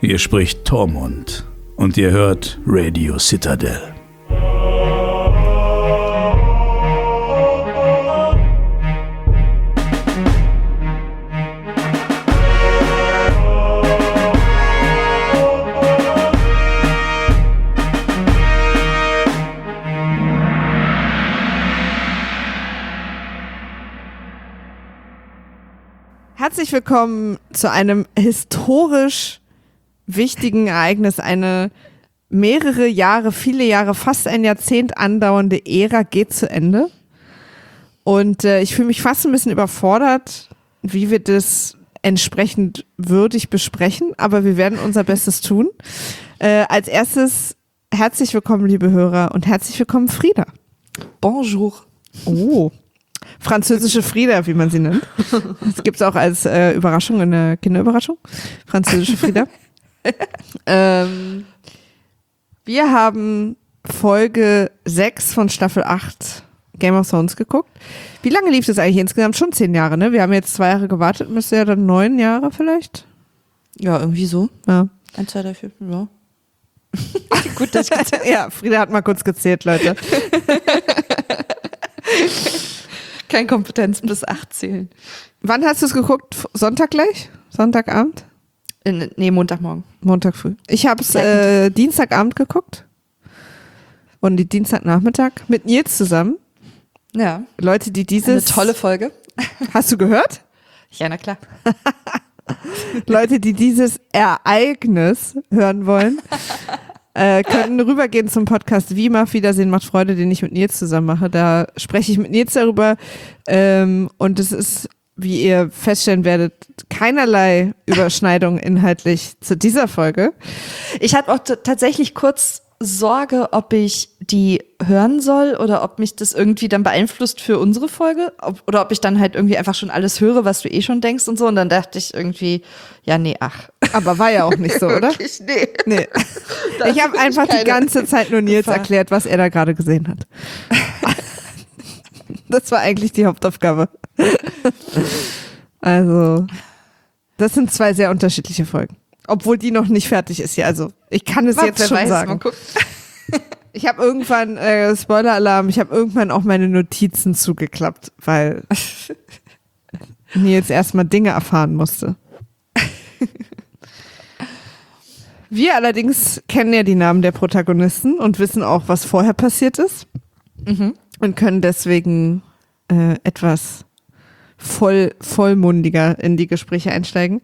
Hier spricht Tormund und ihr hört Radio Citadel. Herzlich willkommen zu einem historisch wichtigen Ereignis. Eine mehrere Jahre, viele Jahre, fast ein Jahrzehnt andauernde Ära geht zu Ende. Und ich fühle mich fast ein bisschen überfordert, wie wir das entsprechend würdig besprechen. Aber wir werden unser Bestes tun. Als erstes herzlich willkommen, liebe Hörer, und herzlich willkommen, Frieda. Bonjour. Oh. Französische Frieda, wie man sie nennt. Das gibt es auch als Überraschung, eine Kinderüberraschung. Französische Frieda. Wir haben Folge 6 von Staffel 8 Game of Thrones geguckt. Wie lange lief das eigentlich insgesamt? Schon 10 Jahre, ne? Wir haben jetzt 2 Jahre gewartet, müsste ja dann 9 Jahre vielleicht? Ja, irgendwie so. Ja. 1, 2, 3, 4, ja. Gut, dass ich gezählt. Ja, Frieda hat mal kurz gezählt, Leute. Kein Kompetenz bis 8 zählen. Wann hast du es geguckt? Sonntag gleich? Sonntagabend? Nee, Montagmorgen. Montag früh. Ich habe es Dienstagabend geguckt. Und die Dienstagnachmittag mit Nils zusammen. Ja. Leute, die dieses... Eine tolle Folge. Hast du gehört? Ja, na klar. Leute, die dieses Ereignis hören wollen, können rübergehen zum Podcast Wie macht Wiedersehen macht Freude, den ich mit Nils zusammen mache. Da spreche ich mit Nils darüber. Und es ist, wie ihr feststellen werdet, keinerlei Überschneidung inhaltlich zu dieser Folge. Ich hatte auch tatsächlich kurz Sorge, ob ich die hören soll oder ob mich das irgendwie dann beeinflusst für unsere Folge oder ob ich dann halt irgendwie einfach schon alles höre, was du eh schon denkst und so. Und dann dachte ich irgendwie, ja, nee, ach. Aber war ja auch nicht so, oder? Wirklich, nee. Ich habe einfach die ganze Zeit nur Nils erklärt, was er da gerade gesehen hat. Das war eigentlich die Hauptaufgabe. Also, das sind 2 sehr unterschiedliche Folgen. Obwohl die noch nicht fertig ist hier. Also, ich kann es jetzt schon sagen. Ich habe irgendwann, Spoiler-Alarm, ich habe irgendwann auch meine Notizen zugeklappt, weil Nils erstmal Dinge erfahren musste. Wir allerdings kennen ja die Namen der Protagonisten und wissen auch, was vorher passiert ist. Mhm. Und können deswegen etwas vollmundiger in die Gespräche einsteigen.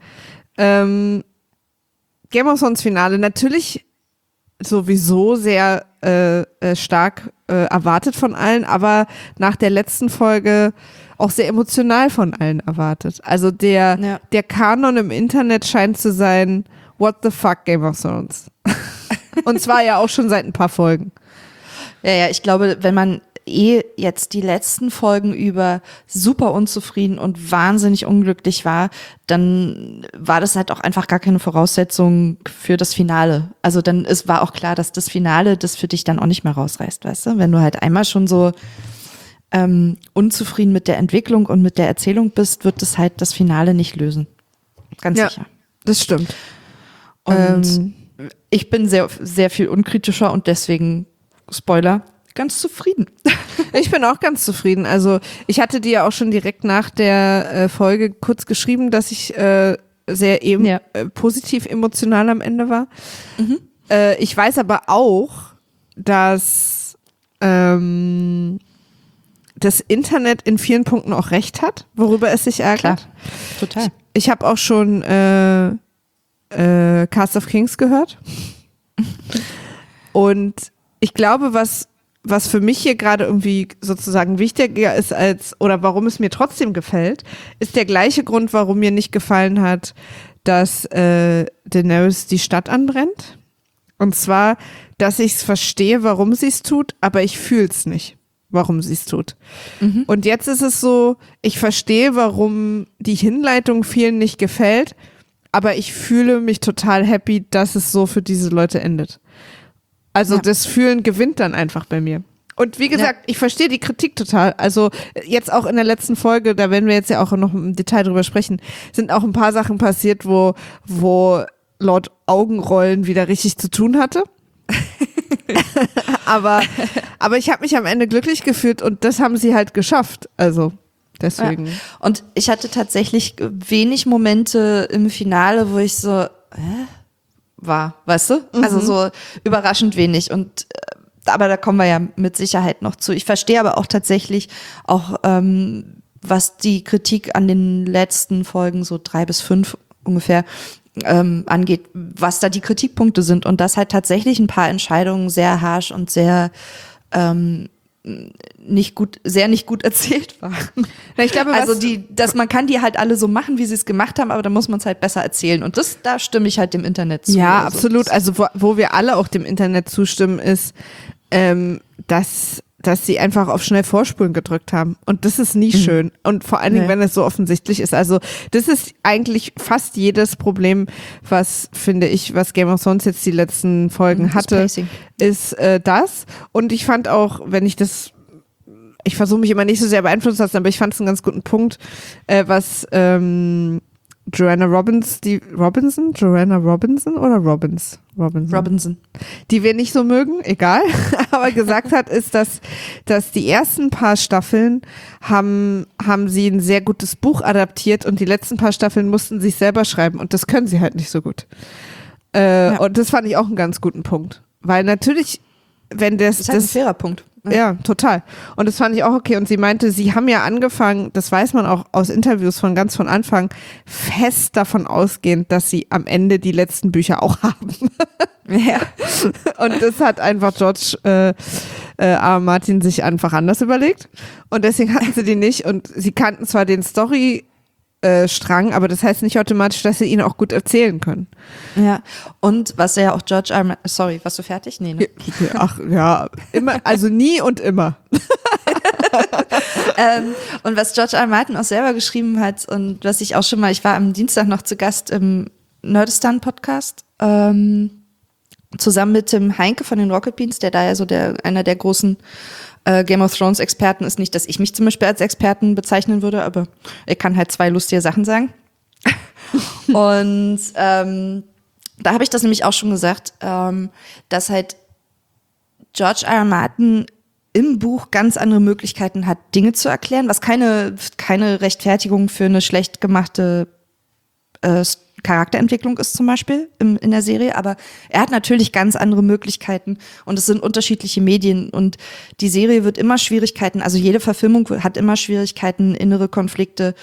Game of Thrones Finale natürlich sowieso sehr stark erwartet von allen, aber nach der letzten Folge auch sehr emotional von allen erwartet. Also der Kanon im Internet scheint zu sein, what the fuck Game of Thrones. Und zwar ja auch schon seit ein paar Folgen. Ja, ich glaube, wenn man jetzt die letzten Folgen über super unzufrieden und wahnsinnig unglücklich war, dann war das halt auch einfach gar keine Voraussetzung für das Finale. Also dann war auch klar, dass das Finale das für dich dann auch nicht mehr rausreißt, weißt du? Wenn du halt einmal schon so unzufrieden mit der Entwicklung und mit der Erzählung bist, wird das halt das Finale nicht lösen. Ganz sicher. Das stimmt. Und ich bin sehr, sehr viel unkritischer und deswegen, Spoiler, ganz zufrieden. Ich bin auch ganz zufrieden. Also ich hatte dir ja auch schon direkt nach der Folge kurz geschrieben, dass ich sehr positiv emotional am Ende war. Mhm. Ich weiß aber auch, dass das Internet in vielen Punkten auch recht hat, worüber es sich ärgert. Klar, total. Ich habe auch schon Cast of Kings gehört. Und ich glaube, was für mich hier gerade irgendwie sozusagen wichtiger ist oder warum es mir trotzdem gefällt, ist der gleiche Grund, warum mir nicht gefallen hat, dass Daenerys die Stadt anbrennt. Und zwar, dass ich es verstehe, warum sie es tut, aber ich fühle es nicht, warum sie es tut. Mhm. Und jetzt ist es so, ich verstehe, warum die Hinleitung vielen nicht gefällt, aber ich fühle mich total happy, dass es so für diese Leute endet. Also das Fühlen gewinnt dann einfach bei mir. Und wie gesagt, ich verstehe die Kritik total. Also jetzt auch in der letzten Folge, da werden wir jetzt ja auch noch im Detail drüber sprechen, sind auch ein paar Sachen passiert, wo laut Augenrollen wieder richtig zu tun hatte. aber ich habe mich am Ende glücklich gefühlt und das haben sie halt geschafft. Also deswegen. Ja. Und ich hatte tatsächlich wenig Momente im Finale, wo ich so war, weißt du? Also so überraschend wenig. Und aber da kommen wir ja mit Sicherheit noch zu. Ich verstehe aber auch tatsächlich auch, was die Kritik an den letzten Folgen, so 3 bis 5 ungefähr, angeht, was da die Kritikpunkte sind und dass halt tatsächlich ein paar Entscheidungen sehr harsch und sehr nicht gut erzählt waren. Ja, ich glaube, also dass man kann die halt alle so machen, wie sie es gemacht haben, aber da muss man es halt besser erzählen und da stimme ich halt dem Internet zu. Ja, absolut. Also wo wir alle auch dem Internet zustimmen, ist, dass sie einfach auf schnell Vorspulen gedrückt haben. Und das ist nie schön. Und vor allen Dingen, wenn es so offensichtlich ist. Also das ist eigentlich fast jedes Problem, was Game of Thrones jetzt die letzten Folgen hatte, ist das. Und ich fand auch, ich versuche mich immer nicht so sehr beeinflussen zu lassen, aber ich fand es einen ganz guten Punkt, was Joanna Robinson, die wir nicht so mögen, egal, aber gesagt hat, ist, dass die ersten paar Staffeln haben sie ein sehr gutes Buch adaptiert und die letzten paar Staffeln mussten sie selber schreiben und das können sie halt nicht so gut. Und das fand ich auch einen ganz guten Punkt, weil natürlich, wenn das ist halt ein fairer Punkt. Ja, total. Und das fand ich auch okay. Und sie meinte, sie haben ja angefangen, das weiß man auch aus Interviews von ganz von Anfang, fest davon ausgehend, dass sie am Ende die letzten Bücher auch haben. Ja. Und das hat einfach George R. Martin sich einfach anders überlegt. Und deswegen hatten sie die nicht. Und sie kannten zwar den Strang, aber das heißt nicht automatisch, dass sie ihn auch gut erzählen können. Ja, und was ja auch George R. Sorry, warst du fertig? Nee, ne? Ach ja, immer, also nie und immer. Und was George R. Martin auch selber geschrieben hat und was ich auch schon mal, ich war am Dienstag noch zu Gast im Nerdistan-Podcast, zusammen mit dem Heinke von den Rocket Beans, der da ja so einer der großen Game of Thrones Experten ist. Nicht, dass ich mich zum Beispiel als Experten bezeichnen würde, aber er kann halt 2 lustige Sachen sagen. Und da habe ich das nämlich auch schon gesagt, dass halt George R. Martin im Buch ganz andere Möglichkeiten hat, Dinge zu erklären, was keine Rechtfertigung für eine schlecht gemachte Charakterentwicklung ist zum Beispiel in der Serie, aber er hat natürlich ganz andere Möglichkeiten und es sind unterschiedliche Medien und die Serie wird immer Schwierigkeiten, also jede Verfilmung hat immer Schwierigkeiten, innere Konflikte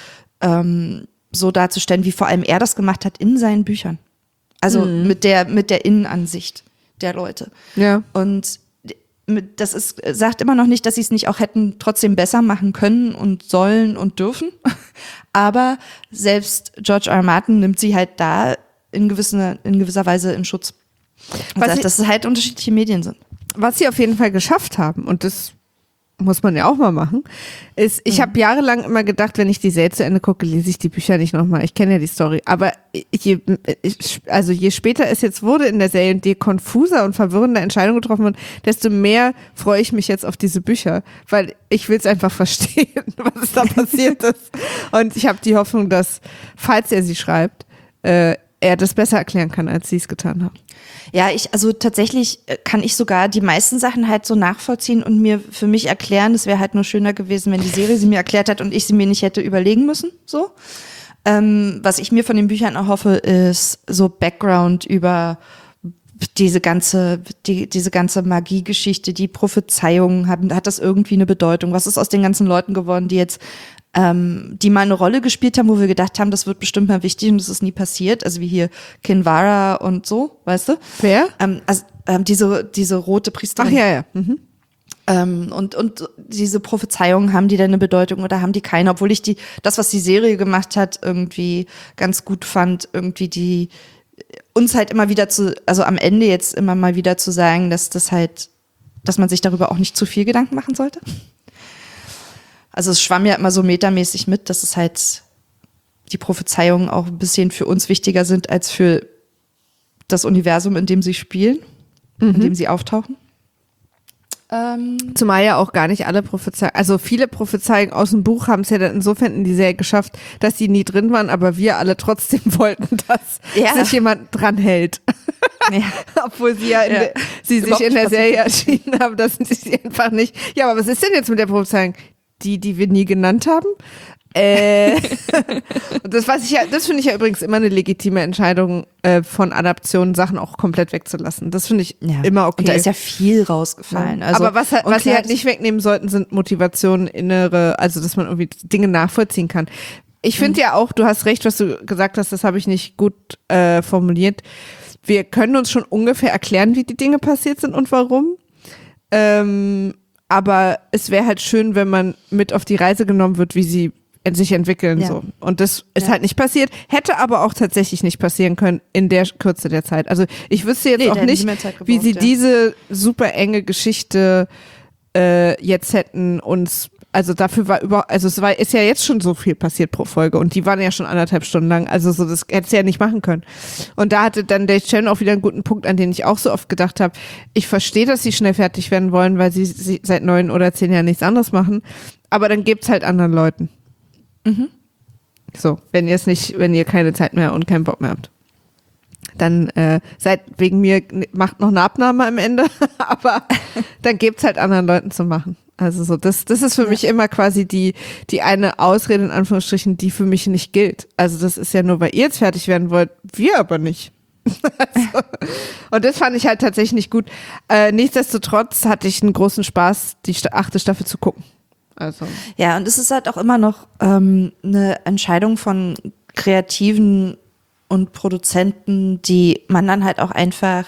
so darzustellen, wie vor allem er das gemacht hat in seinen Büchern. Also mit der Innenansicht der Leute. Ja. Und das sagt immer noch nicht, dass sie es nicht auch hätten trotzdem besser machen können und sollen und dürfen. Aber selbst George R. Martin nimmt sie halt da in gewisser Weise in Schutz. Und sagt, dass es halt unterschiedliche Medien sind. Was sie auf jeden Fall geschafft haben, und das muss man ja auch mal machen, ist, ich habe jahrelang immer gedacht, wenn ich die Serie zu Ende gucke, lese ich die Bücher nicht nochmal. Ich kenne ja die Story. Aber je später es jetzt wurde in der Serie und je konfuser und verwirrender Entscheidungen getroffen wurden, desto mehr freue ich mich jetzt auf diese Bücher, weil ich will es einfach verstehen, was da passiert ist. Und ich habe die Hoffnung, dass, falls er sie schreibt, er das besser erklären kann, als sie es getan haben. Ja, also tatsächlich kann ich sogar die meisten Sachen halt so nachvollziehen und mir für mich erklären. Es wäre halt nur schöner gewesen, wenn die Serie sie mir erklärt hat und ich sie mir nicht hätte überlegen müssen, so. Was ich mir von den Büchern erhoffe, ist so Background über diese ganze Magiegeschichte, die Prophezeiungen, hat das irgendwie eine Bedeutung? Was ist aus den ganzen Leuten geworden, die jetzt die mal eine Rolle gespielt haben, wo wir gedacht haben, das wird bestimmt mal wichtig und das ist nie passiert. Also wie hier Kinvara und so, weißt du? Wer? Diese rote Priesterin. Ach ja. Mhm. Und diese Prophezeiungen, haben die denn eine Bedeutung oder haben die keine? Obwohl ich das, was die Serie gemacht hat, irgendwie ganz gut fand, irgendwie uns halt immer wieder also am Ende jetzt immer mal wieder zu sagen, dass man sich darüber auch nicht zu viel Gedanken machen sollte. Also es schwamm ja immer so metamäßig mit, dass es halt die Prophezeiungen auch ein bisschen für uns wichtiger sind als für das Universum, in dem sie spielen, in dem sie auftauchen. Zumal ja auch gar nicht alle Prophezeiungen, also viele Prophezeiungen aus dem Buch haben es ja dann insofern in die Serie geschafft, dass die nie drin waren, aber wir alle trotzdem wollten, dass sich jemand dran hält. Ja. Obwohl sie sie sich in der Serie entschieden haben, dass sie einfach nicht. Ja, aber was ist denn jetzt mit der Prophezeiung? Die wir nie genannt haben? Und das finde ich ja übrigens immer eine legitime Entscheidung, von Adaptionen Sachen auch komplett wegzulassen. Das finde ich immer okay. Und da ist ja viel rausgefallen. Also, aber was sie halt nicht wegnehmen sollten, sind Motivationen, innere, also dass man irgendwie Dinge nachvollziehen kann. Ich finde ja auch, du hast recht, was du gesagt hast, das habe ich nicht gut formuliert. Wir können uns schon ungefähr erklären, wie die Dinge passiert sind und warum. Aber es wäre halt schön, wenn man mit auf die Reise genommen wird, wie sie sich entwickeln. So. Und das ist halt nicht passiert, hätte aber auch tatsächlich nicht passieren können in der Kürze der Zeit. Also ich wüsste jetzt auch nicht, wie sie diese super enge Geschichte jetzt hätten uns, also dafür ist ja jetzt schon so viel passiert pro Folge und die waren ja schon 1,5 Stunden lang, also so, das hätte sie ja nicht machen können. Und da hatte dann Dave Chen auch wieder einen guten Punkt, an den ich auch so oft gedacht habe. Ich verstehe, dass sie schnell fertig werden wollen, weil sie seit 9 oder 10 Jahren nichts anderes machen, aber dann gebt's halt anderen Leuten. So, wenn ihr keine Zeit mehr und keinen Bock mehr habt. Dann seid wegen mir, macht noch eine Abnahme am Ende, aber dann gebt's halt anderen Leuten zu machen. Also so, das ist für mich immer quasi die eine Ausrede in Anführungsstrichen, die für mich nicht gilt. Also das ist ja nur, weil ihr jetzt fertig werden wollt, wir aber nicht. Also, und das fand ich halt tatsächlich nicht gut. Nichtsdestotrotz hatte ich einen großen Spaß, die 8. Staffel zu gucken. Also. Ja, und es ist halt auch immer noch eine Entscheidung von Kreativen und Produzenten, die man dann halt auch einfach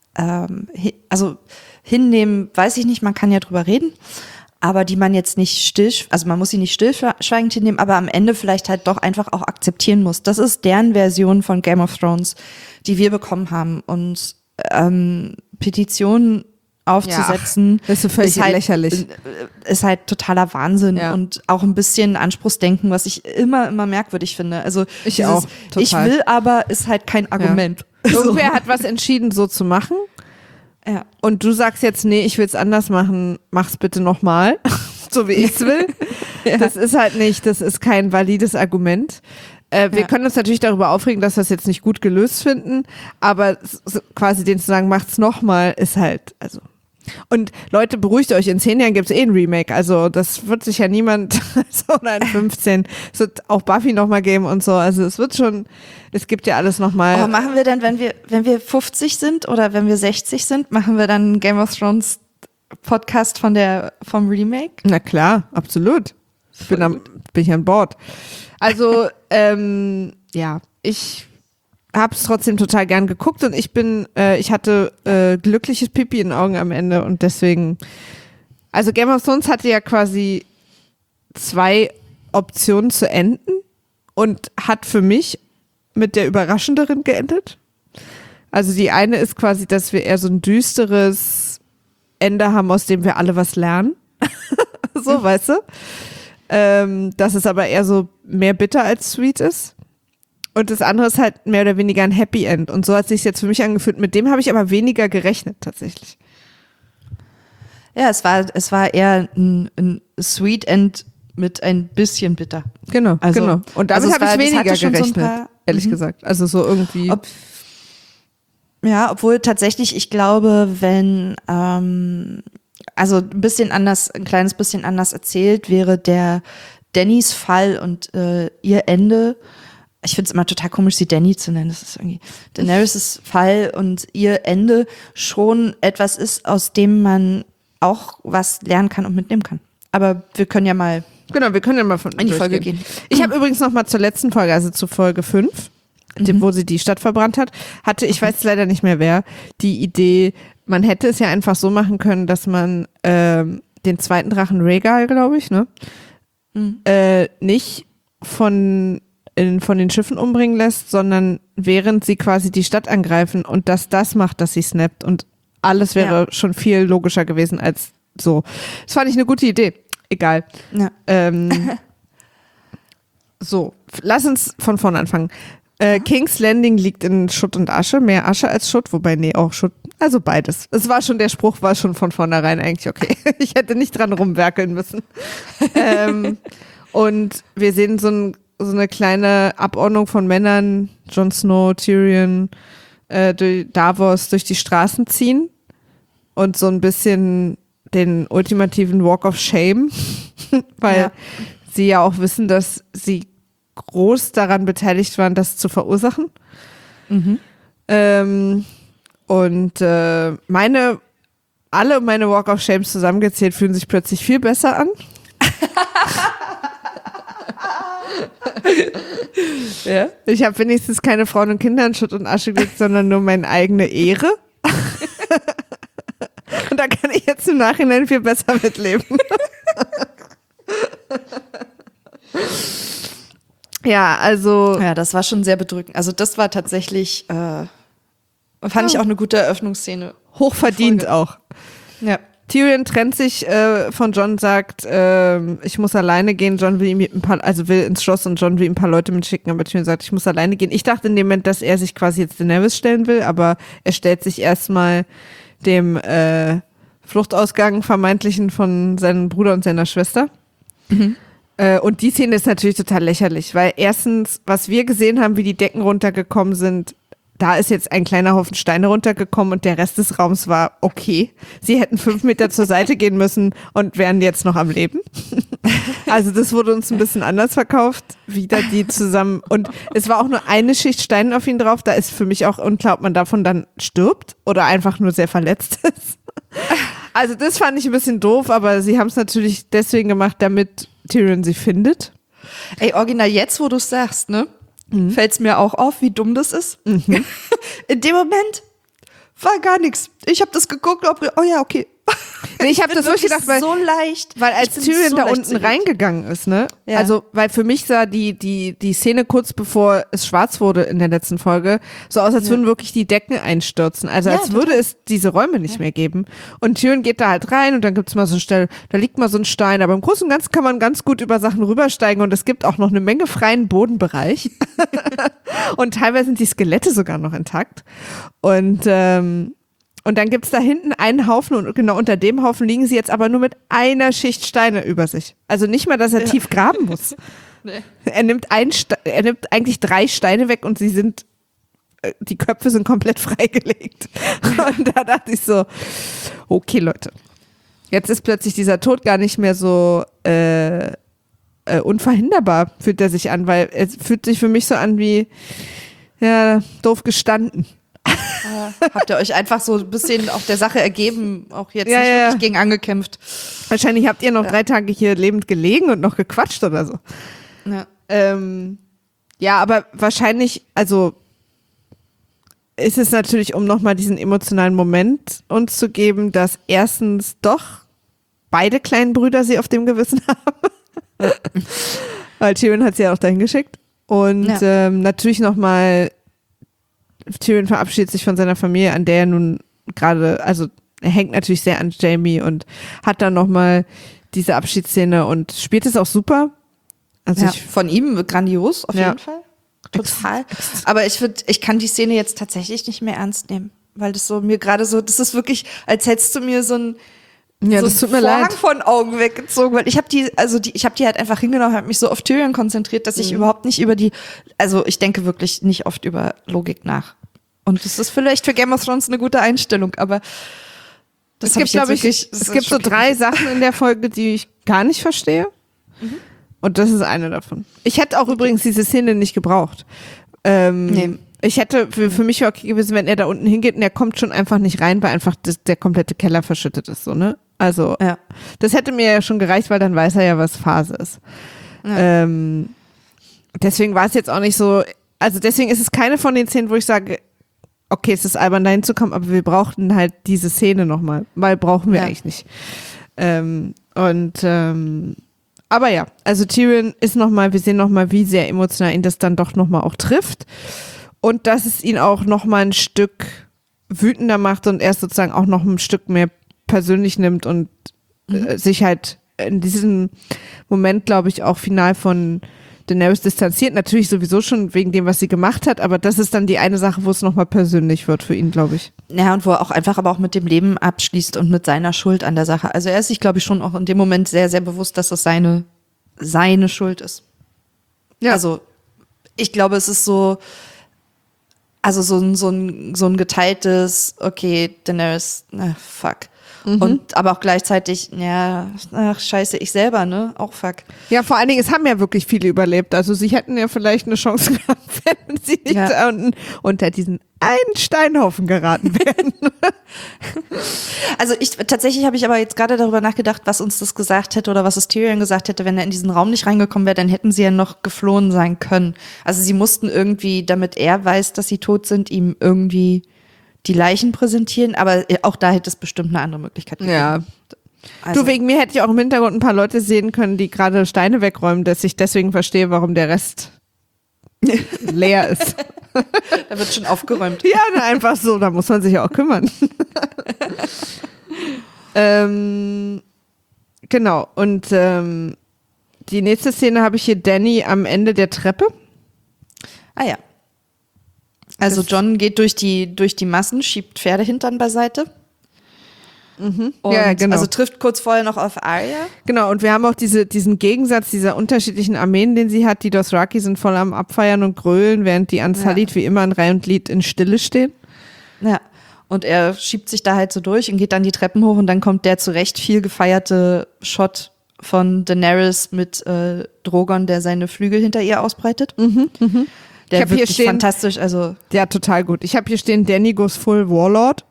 hinnehmen, weiß ich nicht, man kann ja drüber reden, aber die man jetzt nicht man muss sie nicht stillschweigend hinnehmen, aber am Ende vielleicht halt doch einfach auch akzeptieren muss. Das ist deren Version von Game of Thrones, die wir bekommen haben. Und Petitionen aufzusetzen, das ist völlig lächerlich. Ist halt totaler Wahnsinn und auch ein bisschen Anspruchsdenken, was ich immer merkwürdig finde. Also ich auch, total. Ich will aber, ist halt kein Argument. Ja. Irgendwer hat was entschieden, so zu machen. Ja. Und du sagst jetzt, nee, ich will es anders machen, mach's bitte nochmal, so wie ich es will. Das ist halt nicht, das ist kein valides Argument. Wir können uns natürlich darüber aufregen, dass wir es jetzt nicht gut gelöst finden, aber quasi denen zu sagen, macht's nochmal, ist halt, also. Und Leute, beruhigt euch, in 10 Jahren gibt's ein Remake, also das wird sich ja niemand, oder in 15, es wird auch Buffy nochmal geben und so, also es gibt ja alles nochmal. Aber machen wir dann, wenn wir 50 sind oder wenn wir 60 sind, machen wir dann Game of Thrones Podcast vom Remake? Na klar, absolut. Bin ich an Bord. Also, ich hab's trotzdem total gern geguckt und ich hatte glückliches Pipi in den Augen am Ende und deswegen, also Game of Thrones hatte ja quasi 2 Optionen zu enden und hat für mich mit der überraschenderen geendet. Also die eine ist quasi, dass wir eher so ein düsteres Ende haben, aus dem wir alle was lernen. So, weißt du? Dass es aber eher so mehr bitter als sweet ist. Und das andere ist halt mehr oder weniger ein Happy End. Und so hat es sich jetzt für mich angefühlt. Mit dem habe ich aber weniger gerechnet, tatsächlich. Ja, es war eher ein Sweet End mit ein bisschen bitter. Genau, genau. Und damit habe ich weniger gerechnet, so ehrlich gesagt. Also so irgendwie. Obwohl tatsächlich, ich glaube, wenn also ein kleines bisschen anders erzählt wäre der Dannys Fall und ihr Ende. Ich finde es immer total komisch, sie Dany zu nennen. Das ist irgendwie Daenerys' Fall und ihr Ende schon etwas ist, aus dem man auch was lernen kann und mitnehmen kann. Aber wir können ja mal in die Folge gehen. Ich habe übrigens noch mal zur letzten Folge, also zu Folge 5, wo sie die Stadt verbrannt hat, ich weiß leider nicht mehr wer, die Idee, man hätte es ja einfach so machen können, dass man den zweiten Drachen Rhaegal, glaube ich, ne, nicht von den Schiffen umbringen lässt, sondern während sie quasi die Stadt angreifen und das macht, dass sie snappt und alles wäre schon viel logischer gewesen als so. Das fand ich eine gute Idee. Egal. Ja. So, lass uns von vorne anfangen. King's Landing liegt in Schutt und Asche, mehr Asche als Schutt, wobei, nee, auch Schutt. Also beides. Der Spruch war schon von vornherein eigentlich okay. Ich hätte nicht dran rumwerkeln müssen. Und wir sehen so eine kleine Abordnung von Männern, Jon Snow, Tyrion, Davos durch die Straßen ziehen und so ein bisschen den ultimativen Walk of Shame, weil sie ja auch wissen, dass sie groß daran beteiligt waren, das zu verursachen. Und meine Walk of Shames zusammengezählt fühlen sich plötzlich viel besser an. Ja. Ich habe wenigstens keine Frauen und Kinder in Schutt und Asche gelegt, sondern nur meine eigene Ehre. Und da kann ich jetzt im Nachhinein viel besser mitleben. Ja, also. Ja, das war schon sehr bedrückend. Also das war tatsächlich, fand ich auch eine gute Eröffnungsszene. Hochverdient auch. Ja. Tyrion trennt sich von Jon, sagt, ich muss alleine gehen. Jon will ihm will ins Schloss und Jon will ihm ein paar Leute mitschicken, aber Tyrion sagt, ich muss alleine gehen. Ich dachte in dem Moment, dass er sich quasi jetzt Daenerys stellen will, aber er stellt sich erstmal dem Fluchtausgang vermeintlichen von seinem Bruder und seiner Schwester. Und die Szene ist natürlich total lächerlich, weil erstens, was wir gesehen haben, wie die Decken runtergekommen sind, da ist jetzt ein kleiner Haufen Steine runtergekommen und der Rest des Raums war okay. Sie hätten 5 Meter zur Seite gehen müssen und wären jetzt noch am Leben. Also das wurde uns ein bisschen anders verkauft. Wieder die zusammen. Und es war auch nur eine Schicht Steine auf ihn drauf. Da ist für mich auch unklar, ob man davon dann stirbt oder einfach nur sehr verletzt ist. Also das fand ich ein bisschen doof, aber sie haben es natürlich deswegen gemacht, damit Tyrion sie findet. Ey, original jetzt, wo du es sagst, ne? Fällt es mir auch auf, wie dumm das ist. In dem Moment war gar nichts. Ich habe das geguckt, oh ja, okay. Nee, ich habe das wirklich gedacht, weil so leicht, weil als Tyrion so da leicht unten reingegangen ist, ne? Ja. Also, weil für mich sah die Szene kurz bevor es schwarz wurde in der letzten Folge so aus, als würden wirklich die Decken einstürzen. Also als würde es diese Räume nicht mehr geben. Und Tyrion geht da halt rein und dann gibt's mal so eine Stelle, da liegt mal so ein Stein, aber im Großen und Ganzen kann man ganz gut über Sachen rübersteigen und es gibt auch noch eine Menge freien Bodenbereich. Und teilweise sind die Skelette sogar noch intakt. Und dann gibt's da hinten einen Haufen und genau unter dem Haufen liegen sie jetzt aber nur mit einer Schicht Steine über sich. Also nicht mal, dass er tief graben muss. Nee. Er nimmt eigentlich 3 Steine weg und die Köpfe sind komplett freigelegt. Und da dachte ich so, okay Leute, jetzt ist plötzlich dieser Tod gar nicht mehr so unverhinderbar, fühlt er sich an, weil es fühlt sich für mich so an wie, ja, doof gestanden. Habt ihr euch einfach so ein bisschen auf der Sache ergeben, auch jetzt Ja, nicht ja. wirklich gegen angekämpft. Wahrscheinlich habt ihr noch 3 Tage hier lebend gelegen und noch gequatscht oder so. Ja. Ja, aber wahrscheinlich, also ist es natürlich, um nochmal diesen emotionalen Moment uns zu geben, dass erstens doch beide kleinen Brüder sie auf dem Gewissen haben. Weil Tyrion hat sie ja auch dahin geschickt. Und natürlich nochmal, Tyrion verabschiedet sich von seiner Familie, an der er nun gerade, also er hängt natürlich sehr an Jaime und hat dann nochmal diese Abschiedsszene und spielt es auch super. Also Von ihm grandios, auf jeden Fall. Total. Aber ich kann die Szene jetzt tatsächlich nicht mehr ernst nehmen, weil das so mir gerade so, das ist wirklich, als hättest du mir so ein das tut mir Vorhang leid. von Augen weggezogen, weil ich habe die halt einfach hingenommen, habe mich so auf Tyrion konzentriert, dass ich überhaupt nicht ich denke wirklich nicht oft über Logik nach. Und das ist vielleicht für Game of Thrones eine gute Einstellung, aber Es gibt so 3 Sachen in der Folge, die ich gar nicht verstehe. Und das ist eine davon. Ich hätte auch übrigens diese Szene nicht gebraucht. Nee. Ich hätte, für mich war okay gewesen, wenn er da unten hingeht und er kommt schon einfach nicht rein, weil einfach der komplette Keller verschüttet ist, so, ne? Also, das hätte mir ja schon gereicht, weil dann weiß er ja, was Phase ist. Ja. Deswegen war es jetzt auch nicht so, also deswegen ist es keine von den Szenen, wo ich sage, okay, es ist albern, da hinzukommen, aber wir brauchten halt diese Szene nochmal, weil brauchen wir eigentlich nicht. Aber ja, also Tyrion ist nochmal, wir sehen nochmal, wie sehr emotional ihn das dann doch nochmal auch trifft und dass es ihn auch nochmal ein Stück wütender macht und er es sozusagen auch noch ein Stück mehr persönlich nimmt und sich halt in diesem Moment, glaube ich, auch final von Daenerys distanziert, natürlich sowieso schon wegen dem, was sie gemacht hat, aber das ist dann die eine Sache, wo es nochmal persönlich wird für ihn, glaube ich. Ja, und wo er auch einfach aber auch mit dem Leben abschließt und mit seiner Schuld an der Sache. Also er ist sich, glaube ich, schon auch in dem Moment sehr, sehr bewusst, dass das seine Schuld ist. Ja. Also ich glaube, es ist so, also so ein geteiltes, okay, Daenerys, fuck. Und aber auch gleichzeitig, ja, ach scheiße, ich selber, ne? Auch fuck. Ja, vor allen Dingen, es haben ja wirklich viele überlebt. Also sie hätten ja vielleicht eine Chance gehabt, wenn sie nicht da unten unter diesen einen Steinhaufen geraten wären. Also tatsächlich habe ich aber jetzt gerade darüber nachgedacht, was uns das gesagt hätte oder was es Tyrion gesagt hätte, wenn er in diesen Raum nicht reingekommen wäre, dann hätten sie ja noch geflohen sein können. Also sie mussten irgendwie, damit er weiß, dass sie tot sind, ihm irgendwie die Leichen präsentieren, aber auch da hätte es bestimmt eine andere Möglichkeit gegeben. Ja. Also, Du, wegen mir hätte ich auch im Hintergrund ein paar Leute sehen können, die gerade Steine wegräumen, dass ich deswegen verstehe, warum der Rest leer ist. da wird schon aufgeräumt. Ja, na, einfach so, da muss man sich ja auch kümmern. Genau, und die nächste Szene habe ich hier Dany am Ende der Treppe. Ah ja. Also John geht durch die Massen, schiebt Pferdehintern beiseite. Und Ja, genau. Also trifft kurz vorher noch auf Arya. Genau, und wir haben auch diesen Gegensatz dieser unterschiedlichen Armeen, den sie hat. Die Dothraki sind voll am Abfeiern und Grölen, während die Unsullied wie immer in Reihe und Glied in Stille stehen. Ja. Und er schiebt sich da halt so durch und geht dann die Treppen hoch und dann kommt der zu Recht viel gefeierte Shot von Daenerys mit Drogon, der seine Flügel hinter ihr ausbreitet. Der Ich hab hier wirklich stehen- fantastisch, also Ja, total gut. Ich habe hier stehen, Dany goes full Warlord.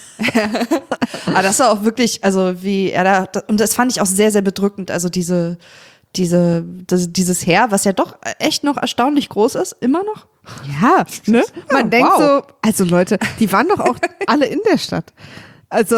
aber das war auch wirklich, also wie er da, und das fand ich auch sehr, sehr bedrückend, also dieses Heer, was ja doch echt noch erstaunlich groß ist, immer noch. Ja, ne? Man denkt wow. so, also Leute, die waren doch auch alle in der Stadt. Also,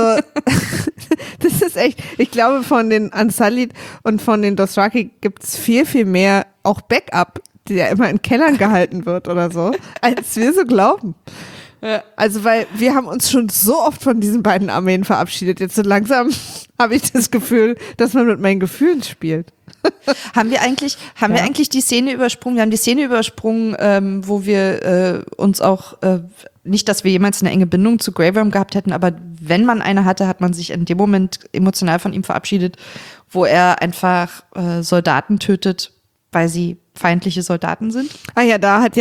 das ist echt, ich glaube, von den Unsullied und von den Dothraki gibt's viel, viel mehr, auch Backup, der immer in Kellern gehalten wird oder so, als wir so glauben. Ja. Also, weil wir haben uns schon so oft von diesen beiden Armeen verabschiedet. Jetzt so langsam habe ich das Gefühl, dass man mit meinen Gefühlen spielt. Haben wir eigentlich die Szene übersprungen? Wir haben die Szene übersprungen, wo wir uns auch, nicht, dass wir jemals eine enge Bindung zu Grey Worm gehabt hätten, aber wenn man eine hatte, hat man sich in dem Moment emotional von ihm verabschiedet, wo er einfach Soldaten tötet, weil sie feindliche Soldaten sind. Ah ja,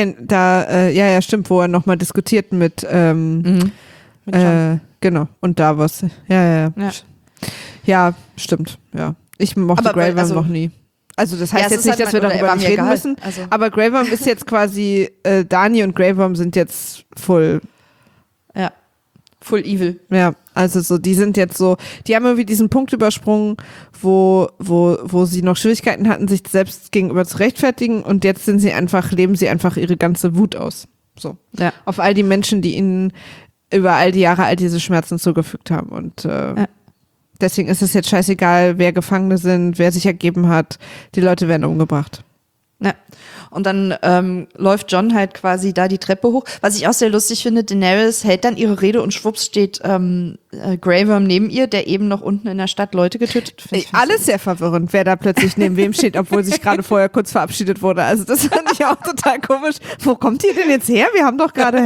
ja, stimmt, wo er nochmal diskutiert mit Mit John. genau, und Davos. Ja. Ja. Ja, stimmt, ja. Ich mochte Aber Grey Worm also- noch nie. Also das heißt Ja, es jetzt ist nicht, halt dass wir oder er darüber war nicht mir reden egal. müssen, Also- aber Grey Worm ist jetzt quasi, Dany und Grey Worm sind jetzt full. Ja. Full evil. Ja, also so, die sind jetzt so, die haben irgendwie diesen Punkt übersprungen, wo sie noch Schwierigkeiten hatten, sich selbst gegenüber zu rechtfertigen und jetzt leben sie einfach ihre ganze Wut aus. So. Ja. Auf all die Menschen, die ihnen über all die Jahre all diese Schmerzen zugefügt haben. Und deswegen ist es jetzt scheißegal, wer Gefangene sind, wer sich ergeben hat. Die Leute werden umgebracht. Ja. Und dann läuft John halt quasi da die Treppe hoch. Was ich auch sehr lustig finde, Daenerys hält dann ihre Rede und schwupps steht Grey Worm neben ihr, der eben noch unten in der Stadt Leute getötet hat. Alles sehr verwirrend, wer da plötzlich neben wem steht, obwohl sich gerade vorher kurz verabschiedet wurde. Also das fand ich auch total komisch. Wo kommt ihr denn jetzt her? Wir haben doch gerade,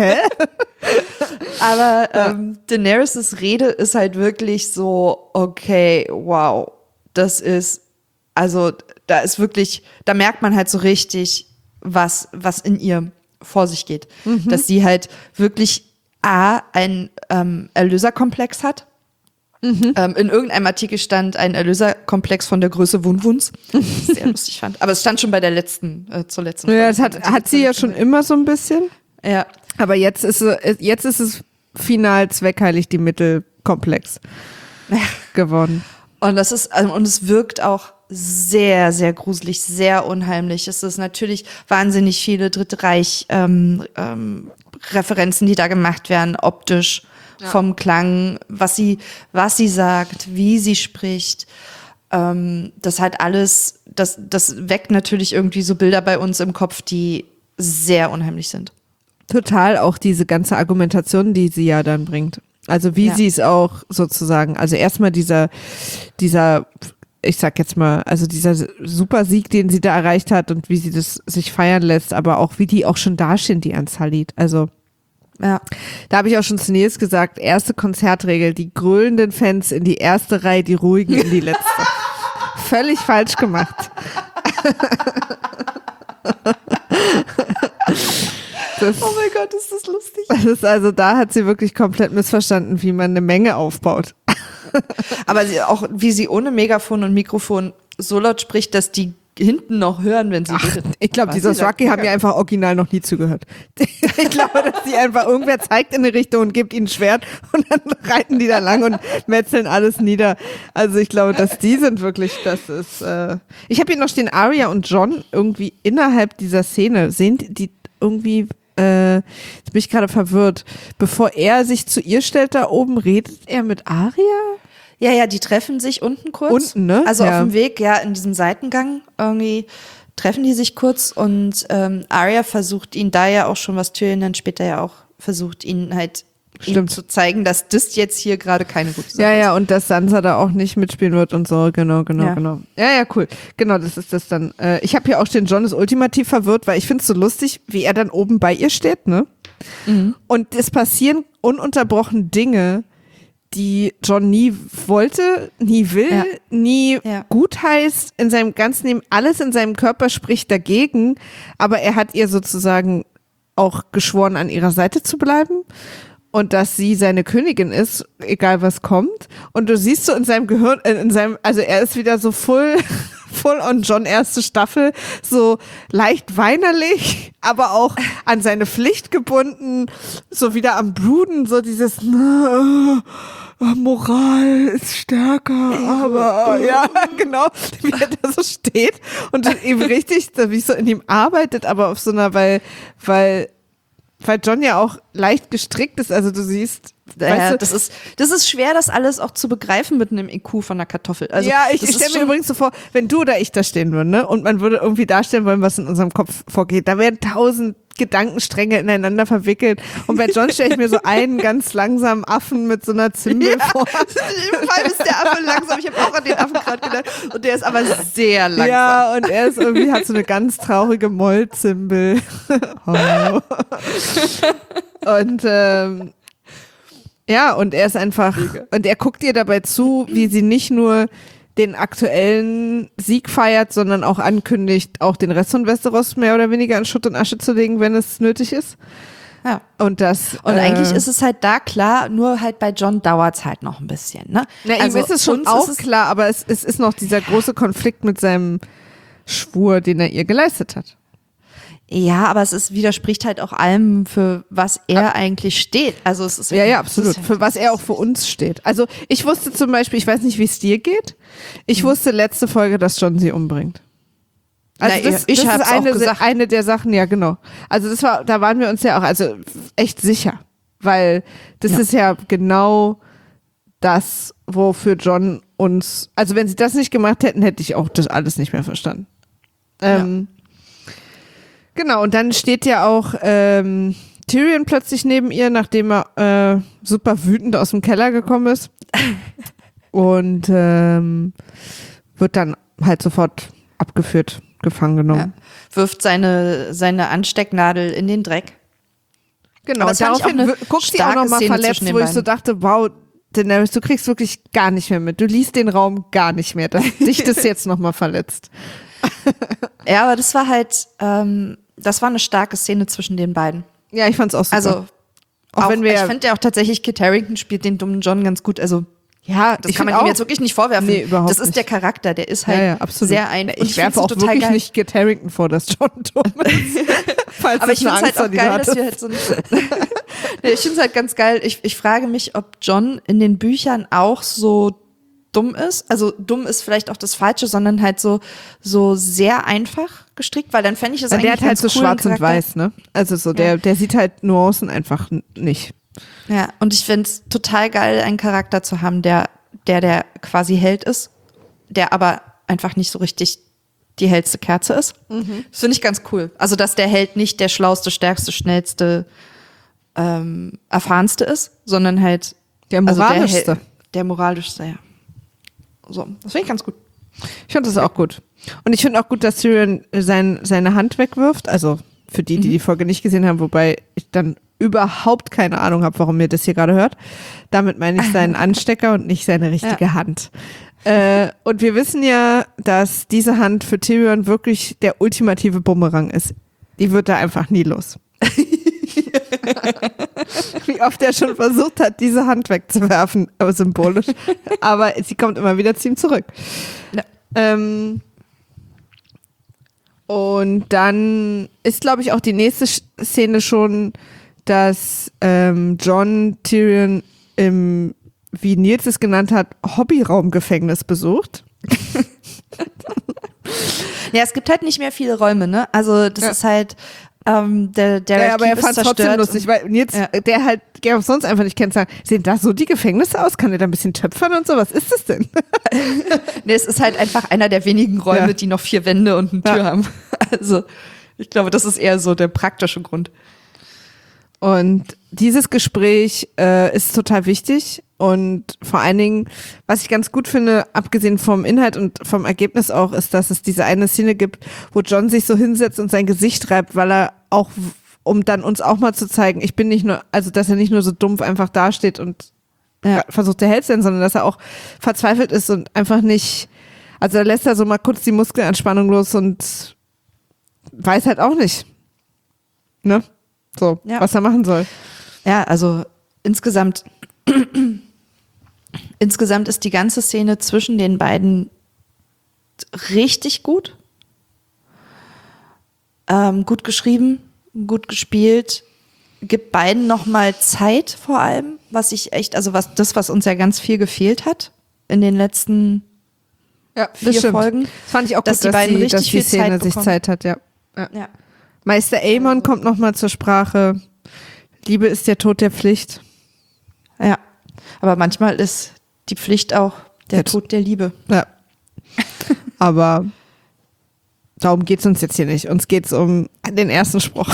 Aber Daenerys' Rede ist halt wirklich so, okay, wow, das ist, also da ist wirklich, da merkt man halt so richtig, was in ihr vor sich geht. Dass sie halt wirklich einen Erlöserkomplex hat. In irgendeinem Artikel stand ein Erlöserkomplex von der Größe Wunwuns, was ich sehr lustig fand. Aber es stand schon bei der zur letzten Ja, Folge. das hat sie ja schon immer so ein bisschen. Ja. Aber jetzt ist es final zweckheilig die Mittelkomplex geworden. Und und es wirkt auch sehr, sehr gruselig, sehr unheimlich. Es ist natürlich wahnsinnig viele Dritte Reich Referenzen, die da gemacht werden, optisch, vom Klang, was sie sagt, wie sie spricht. Das hat alles, das weckt natürlich irgendwie so Bilder bei uns im Kopf, die sehr unheimlich sind. Total auch diese ganze Argumentation, die sie ja dann bringt. Also wie sie es auch sozusagen, also erstmal dieser ich sag jetzt mal, also dieser super Sieg, den sie da erreicht hat und wie sie das sich feiern lässt, aber auch wie die auch schon dastehen, die Ansalit. Also Ja. da habe ich auch schon zu Nils gesagt, erste Konzertregel, die grölenden Fans in die erste Reihe, die ruhigen in die letzte. Völlig falsch gemacht. Oh mein Gott, ist das lustig. Das ist also, da hat sie wirklich komplett missverstanden, wie man eine Menge aufbaut. Aber auch, wie sie ohne Megafon und Mikrofon so laut spricht, dass die hinten noch hören, wenn sie redet. Ich glaube, die Saswaki haben mir einfach original noch nie zugehört. Ich glaube, dass die einfach, irgendwer zeigt in eine Richtung und gibt ihnen ein Schwert und dann reiten die da lang und metzeln alles nieder. Also ich glaube, dass die sind wirklich, das ist, ich habe hier noch stehen, Arya und Jon irgendwie innerhalb dieser Szene, sehen die irgendwie, jetzt bin ich gerade verwirrt, bevor er sich zu ihr stellt da oben, redet er mit Arya? Ja, die treffen sich unten kurz. Unten, ne? Also Ja. auf dem Weg, ja, in diesem Seitengang irgendwie treffen die sich kurz und Arya versucht ihn, da ja auch schon, was Tyrion dann später ja auch versucht, ihn halt ihm Stimmt. zu zeigen, dass das jetzt hier gerade keine gute Sache Ja, und dass Sansa da auch nicht mitspielen wird und so, genau. Ja. Ja, cool. Genau, das ist das dann. Ich habe hier auch stehen, Jon ist ultimativ verwirrt, weil ich finde es so lustig, wie er dann oben bei ihr steht, ne? Mhm. Und es passieren ununterbrochen Dinge, die Jon nie wollte, nie will, Ja. nie Ja. gut heißt, in seinem ganzen Leben, alles in seinem Körper spricht dagegen, aber er hat ihr sozusagen auch geschworen, an ihrer Seite zu bleiben und dass sie seine Königin ist, egal was kommt. Und du siehst so in seinem Gehirn, also er ist wieder so full on Jon erste Staffel, so leicht weinerlich, aber auch an seine Pflicht gebunden, so wieder am Bruden, so dieses Moral ist stärker, aber ja, genau, wie er da so steht und eben richtig, wie so in ihm arbeitet, aber auf so einer, weil Jon ja auch leicht gestrickt ist, also du siehst, weißt du, das ist schwer, das alles auch zu begreifen mit einem IQ von einer Kartoffel. Also, ja, ich das ist stelle mir schon- übrigens so vor, wenn du oder ich da stehen würden, ne, und man würde irgendwie darstellen wollen, was in unserem Kopf vorgeht, da wären 1000 Gedankenstränge ineinander verwickelt. Und bei Jon stelle ich mir so einen ganz langsamen Affen mit so einer Zimbel vor. Im Fall ist der Affe langsam. Ich habe auch an den Affen gerade gedacht. Und der ist aber sehr langsam. Ja, und er ist irgendwie, hat so eine ganz traurige Mollzimbel. Oh. Und ja, und er ist einfach, und er guckt ihr dabei zu, wie sie nicht nur den aktuellen Sieg feiert, sondern auch ankündigt, auch den Rest von Westeros mehr oder weniger in Schutt und Asche zu legen, wenn es nötig ist. Ja. Und Eigentlich ist es halt da klar, nur halt bei Jon dauert es halt noch ein bisschen. Ne? Na, ihm ist es schon uns auch ist es- klar, aber es ist noch dieser große Konflikt mit seinem Schwur, den er ihr geleistet hat. Ja, aber es widerspricht halt auch allem, für was er eigentlich steht. Also es ist Ja, es absolut. ist halt- Für was er auch für uns steht. Also ich wusste zum Beispiel, ich weiß nicht, wie es dir geht, ich wusste letzte Folge, dass Jon sie umbringt. Also Na, das ich ist hab's auch gesagt. eine der Sachen, ja genau. Also da waren wir uns ja auch also echt sicher, weil das ist ja genau das, wofür Jon uns, also wenn sie das nicht gemacht hätten, hätte ich auch das alles nicht mehr verstanden. Genau, und dann steht ja auch Tyrion plötzlich neben ihr, nachdem er super wütend aus dem Keller gekommen ist. Und wird dann halt sofort abgeführt, gefangen genommen. Ja. Wirft seine Anstecknadel in den Dreck. Genau, Aber das fand ich auch daraufhin eine guckt sie auch starke nochmal Szene verletzt, zwischen den wo ich so beiden. dachte, wow, Daenerys, du kriegst wirklich gar nicht mehr mit. Du liest den Raum gar nicht mehr, dass dich das jetzt nochmal verletzt. Ja, aber das war halt, das war eine starke Szene zwischen den beiden. Ja, ich fand's auch super. Also, auch wenn wir ich finde ja auch tatsächlich, Kit Harington spielt den dummen John ganz gut. Also, ja, das ich kann man find ihm auch, jetzt wirklich nicht vorwerfen. Nee, überhaupt das ist nicht. der Charakter, der ist halt ja, absolut. sehr einfach. Ich werfe auch wirklich nicht Kit Harington vor, dass John dumm ist. Falls Aber das ich finde eine es halt Angst war, auch die du geil, dass hattest. wir halt so nee, ich finde es halt ganz geil. Ich frage mich, ob John in den Büchern auch so dumm ist. Also dumm ist vielleicht auch das Falsche, sondern halt so sehr einfach gestrickt, weil dann fände ich das Der eigentlich hat halt ganz so cool, schwarz einen und Charakter. weiß, ne? Also so, der sieht halt Nuancen einfach nicht. Ja, und ich finde es total geil, einen Charakter zu haben, der quasi Held ist, der aber einfach nicht so richtig die hellste Kerze ist. Das finde ich ganz cool. Also, dass der Held nicht der schlauste, stärkste, schnellste, erfahrenste ist, sondern halt Der also moralischste. der moralischste, ja. So, das finde ich ganz gut. Ich finde das auch gut. Und ich finde auch gut, dass Tyrion seine Hand wegwirft. Also für die die Folge nicht gesehen haben, wobei ich dann überhaupt keine Ahnung habe, warum ihr das hier gerade hört. Damit meine ich seinen Anstecker und nicht seine richtige Hand. Und wir wissen ja, dass diese Hand für Tyrion wirklich der ultimative Bumerang ist. Die wird da einfach nie los. Wie oft er schon versucht hat, diese Hand wegzuwerfen, aber symbolisch. Aber sie kommt immer wieder zu ihm zurück. Ja. Und dann ist, glaube ich, auch die nächste Szene schon, dass Jon Tyrion im, wie Nils es genannt hat, Hobbyraumgefängnis besucht. Ja, es gibt halt nicht mehr viele Räume, ne? Also das ist halt der ja, aber er Keep fand es ist trotzdem zerstört lustig, weil Nils, der halt Game of Thrones einfach nicht kennt, sagt, sehen da so die Gefängnisse aus? Kann er da ein bisschen töpfern und so? Was ist das denn? Nee, es ist halt einfach einer der wenigen Räume, die noch 4 Wände und eine Tür haben. Also ich glaube, das ist eher so der praktische Grund. Und dieses Gespräch ist total wichtig und vor allen Dingen, was ich ganz gut finde, abgesehen vom Inhalt und vom Ergebnis auch, ist, dass es diese eine Szene gibt, wo Jon sich so hinsetzt und sein Gesicht reibt, weil er auch, um dann uns auch mal zu zeigen, ich bin nicht nur, also dass er nicht nur so dumpf einfach dasteht und versucht der Held zu sein, sondern dass er auch verzweifelt ist und einfach nicht, also er lässt da so mal kurz die Muskelanspannung los und weiß halt auch nicht, ne? So, was er machen soll. Ja, also insgesamt ist die ganze Szene zwischen den beiden richtig gut. Gut geschrieben, gut gespielt, gibt beiden nochmal Zeit vor allem, was ich echt, also was uns ja ganz viel gefehlt hat in den letzten 4 Folgen. Das fand ich auch dass gut, die beiden richtig dass die viel Szene Zeit sich bekommen. Zeit hat, ja. Meister Aemon kommt nochmal zur Sprache. Liebe ist der Tod der Pflicht. Ja, aber manchmal ist die Pflicht auch der Tod der Liebe. Ja. Aber darum geht's uns jetzt hier nicht. Uns geht's um den ersten Spruch.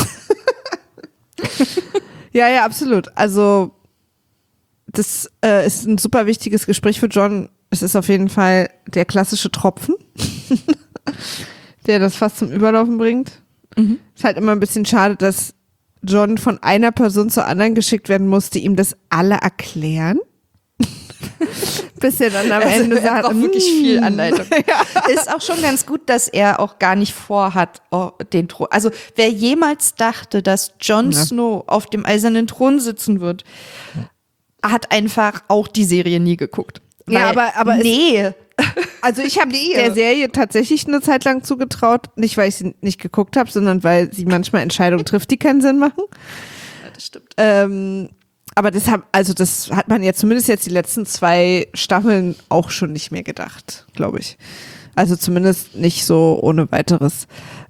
Ja, absolut. Also das ist ein super wichtiges Gespräch für Jon. Es ist auf jeden Fall der klassische Tropfen, der das fast zum Überlaufen bringt. Ist halt immer ein bisschen schade, dass Jon von einer Person zur anderen geschickt werden muss, die ihm das alle erklären. Bis er dann am Ende sagt, braucht wirklich viel Anleitung. Ist auch schon ganz gut, dass er auch gar nicht vorhat, den Thron. Also wer jemals dachte, dass Jon Snow auf dem eisernen Thron sitzen wird, hat einfach auch die Serie nie geguckt. Ja, Weil, aber nee. Also ich habe der Serie tatsächlich eine Zeit lang zugetraut, nicht weil ich sie nicht geguckt habe, sondern weil sie manchmal Entscheidungen trifft, die keinen Sinn machen. Ja, das stimmt. Aber das hat man ja zumindest jetzt die letzten 2 Staffeln auch schon nicht mehr gedacht, glaube ich. Also zumindest nicht so ohne weiteres.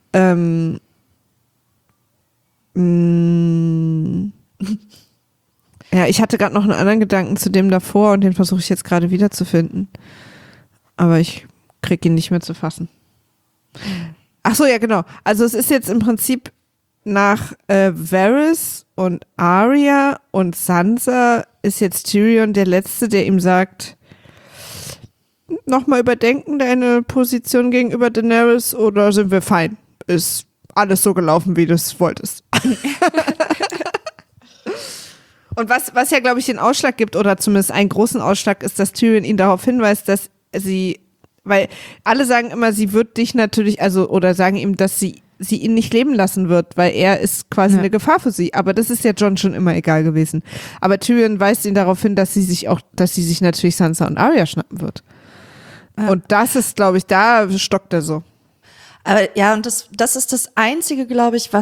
Ja, ich hatte gerade noch einen anderen Gedanken zu dem davor und den versuche ich jetzt gerade wiederzufinden. Aber ich kriege ihn nicht mehr zu fassen. Ach so, ja, genau. Also es ist jetzt im Prinzip nach Varys und Arya und Sansa ist jetzt Tyrion der Letzte, der ihm sagt, nochmal überdenken deine Position gegenüber Daenerys oder sind wir fein? Ist alles so gelaufen, wie du es wolltest. Und was ja, glaube ich, den Ausschlag gibt, oder zumindest einen großen Ausschlag, ist, dass Tyrion ihn darauf hinweist, dass sie, weil alle sagen immer, sie wird dich natürlich, also, oder sagen ihm, dass sie ihn nicht leben lassen wird, weil er ist quasi eine Gefahr für sie. Aber das ist ja Jon schon immer egal gewesen. Aber Tyrion weist ihn darauf hin, dass sie sich natürlich Sansa und Arya schnappen wird. Ja. Und das ist, glaube ich, da stockt er so. Aber ja, und das ist das Einzige, glaube ich,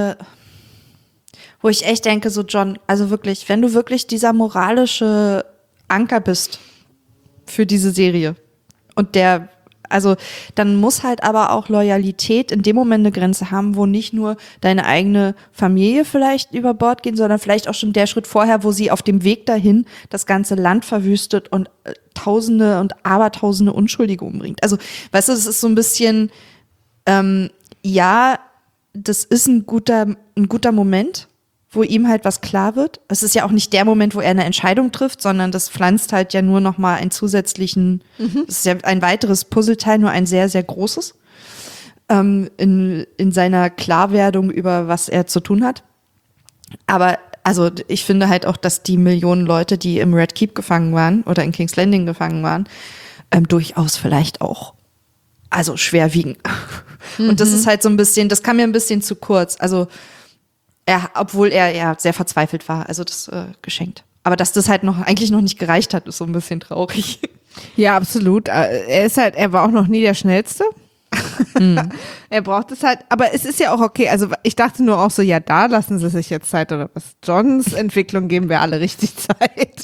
wo ich echt denke, so Jon, also wirklich, wenn du wirklich dieser moralische Anker bist für diese Serie und dann muss halt aber auch Loyalität in dem Moment eine Grenze haben, wo nicht nur deine eigene Familie vielleicht über Bord geht, sondern vielleicht auch schon der Schritt vorher, wo sie auf dem Weg dahin das ganze Land verwüstet und Tausende und Abertausende Unschuldige umbringt. Also, weißt du, das ist so ein bisschen, das ist ein guter Moment, wo ihm halt was klar wird. Es ist ja auch nicht der Moment, wo er eine Entscheidung trifft, sondern das pflanzt halt ja nur noch mal einen zusätzlichen, das ist ja ein weiteres Puzzleteil, nur ein sehr, sehr großes, in seiner Klarwerdung über was er zu tun hat. Aber also ich finde halt auch, dass die Millionen Leute, die im Red Keep gefangen waren oder in King's Landing gefangen waren, durchaus vielleicht auch also schwer wiegen. Und das ist halt so ein bisschen, das kam mir ein bisschen zu kurz. Also obwohl er ja sehr verzweifelt war, also das geschenkt. Aber dass das halt eigentlich noch nicht gereicht hat, ist so ein bisschen traurig. Ja, absolut. Er war auch noch nie der Schnellste. Er braucht es halt, aber es ist ja auch okay. Also ich dachte nur auch so, ja, da lassen sie sich jetzt Zeit oder was. Johns Entwicklung geben wir alle richtig Zeit.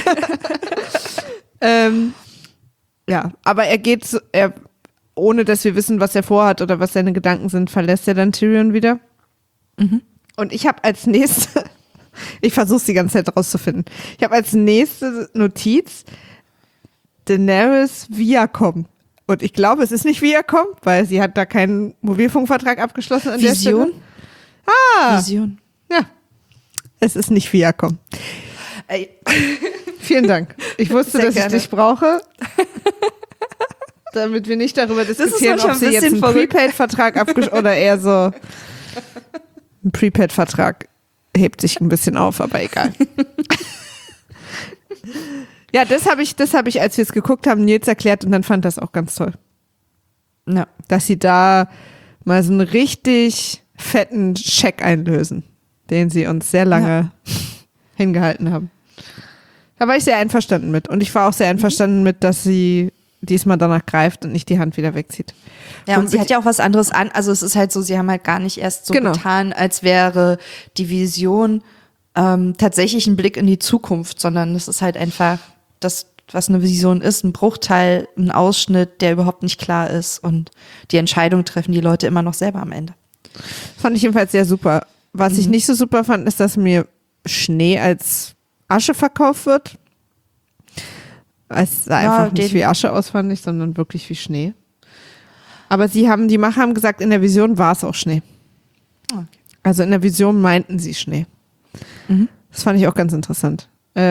Ja, aber ohne dass wir wissen, was er vorhat oder was seine Gedanken sind, verlässt er dann Tyrion wieder. Und ich habe als nächste, ich versuche es die ganze Zeit rauszufinden, ich habe als nächste Notiz Daenerys Viacom. Und ich glaube, es ist nicht Viacom, weil sie hat da keinen Mobilfunkvertrag abgeschlossen an der Stelle. Vision. Ja, es ist nicht Viacom. Vielen Dank. Ich wusste, dass ich dich brauche, damit wir nicht darüber diskutieren, ob sie jetzt einen Prepaid-Vertrag abgeschlossen oder eher so ein Prepaid-Vertrag hebt sich ein bisschen auf, aber egal. Ja, das habe ich, als wir es geguckt haben, Nils erklärt und dann fand das auch ganz toll. Ja, dass sie da mal so einen richtig fetten Scheck einlösen, den sie uns sehr lange hingehalten haben. Da war ich sehr einverstanden mit. Und ich war auch sehr einverstanden mit, dass sie diesmal danach greift und nicht die Hand wieder wegzieht. Ja, und sie hat ja auch was anderes an. Also es ist halt so, sie haben halt gar nicht erst so getan, als wäre die Vision tatsächlich ein Blick in die Zukunft, sondern es ist halt einfach das, was eine Vision ist, ein Bruchteil, ein Ausschnitt, der überhaupt nicht klar ist. Und die Entscheidung treffen die Leute immer noch selber am Ende. Fand ich jedenfalls sehr super. Was ich nicht so super fand, ist, dass mir Schnee als Asche verkauft wird. Es sah einfach nicht wie Asche aus, fand ich, sondern wirklich wie Schnee. Aber die Macher haben gesagt, in der Vision war es auch Schnee. Okay. Also in der Vision meinten sie Schnee. Das fand ich auch ganz interessant.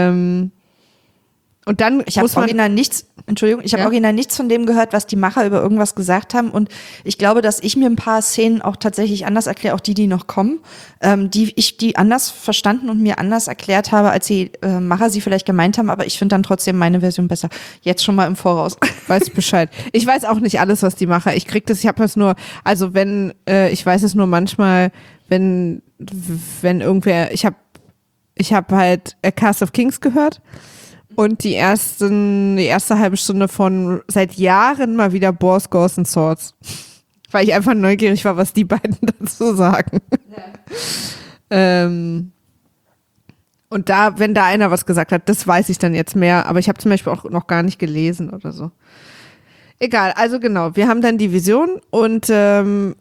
Und dann ich habe original nichts von dem gehört, was die Macher über irgendwas gesagt haben. Und ich glaube, dass ich mir ein paar Szenen auch tatsächlich anders erkläre, auch die noch kommen, die anders verstanden und mir anders erklärt habe, als die Macher sie vielleicht gemeint haben. Aber ich finde dann trotzdem meine Version besser. Jetzt schon mal im Voraus. Weiß Bescheid. Ich weiß auch nicht alles, was die Macher. Ich habe das nur, also ich weiß es nur manchmal, wenn irgendwer, ich habe halt A Cast of Kings gehört. Und die erste halbe Stunde von seit Jahren mal wieder Boars, Ghosts and Swords. Weil ich einfach neugierig war, was die beiden dazu sagen. Ja. Und wenn da einer was gesagt hat, das weiß ich dann jetzt mehr. Aber ich habe zum Beispiel auch noch gar nicht gelesen oder so. Egal, also genau. Wir haben dann die Vision und dann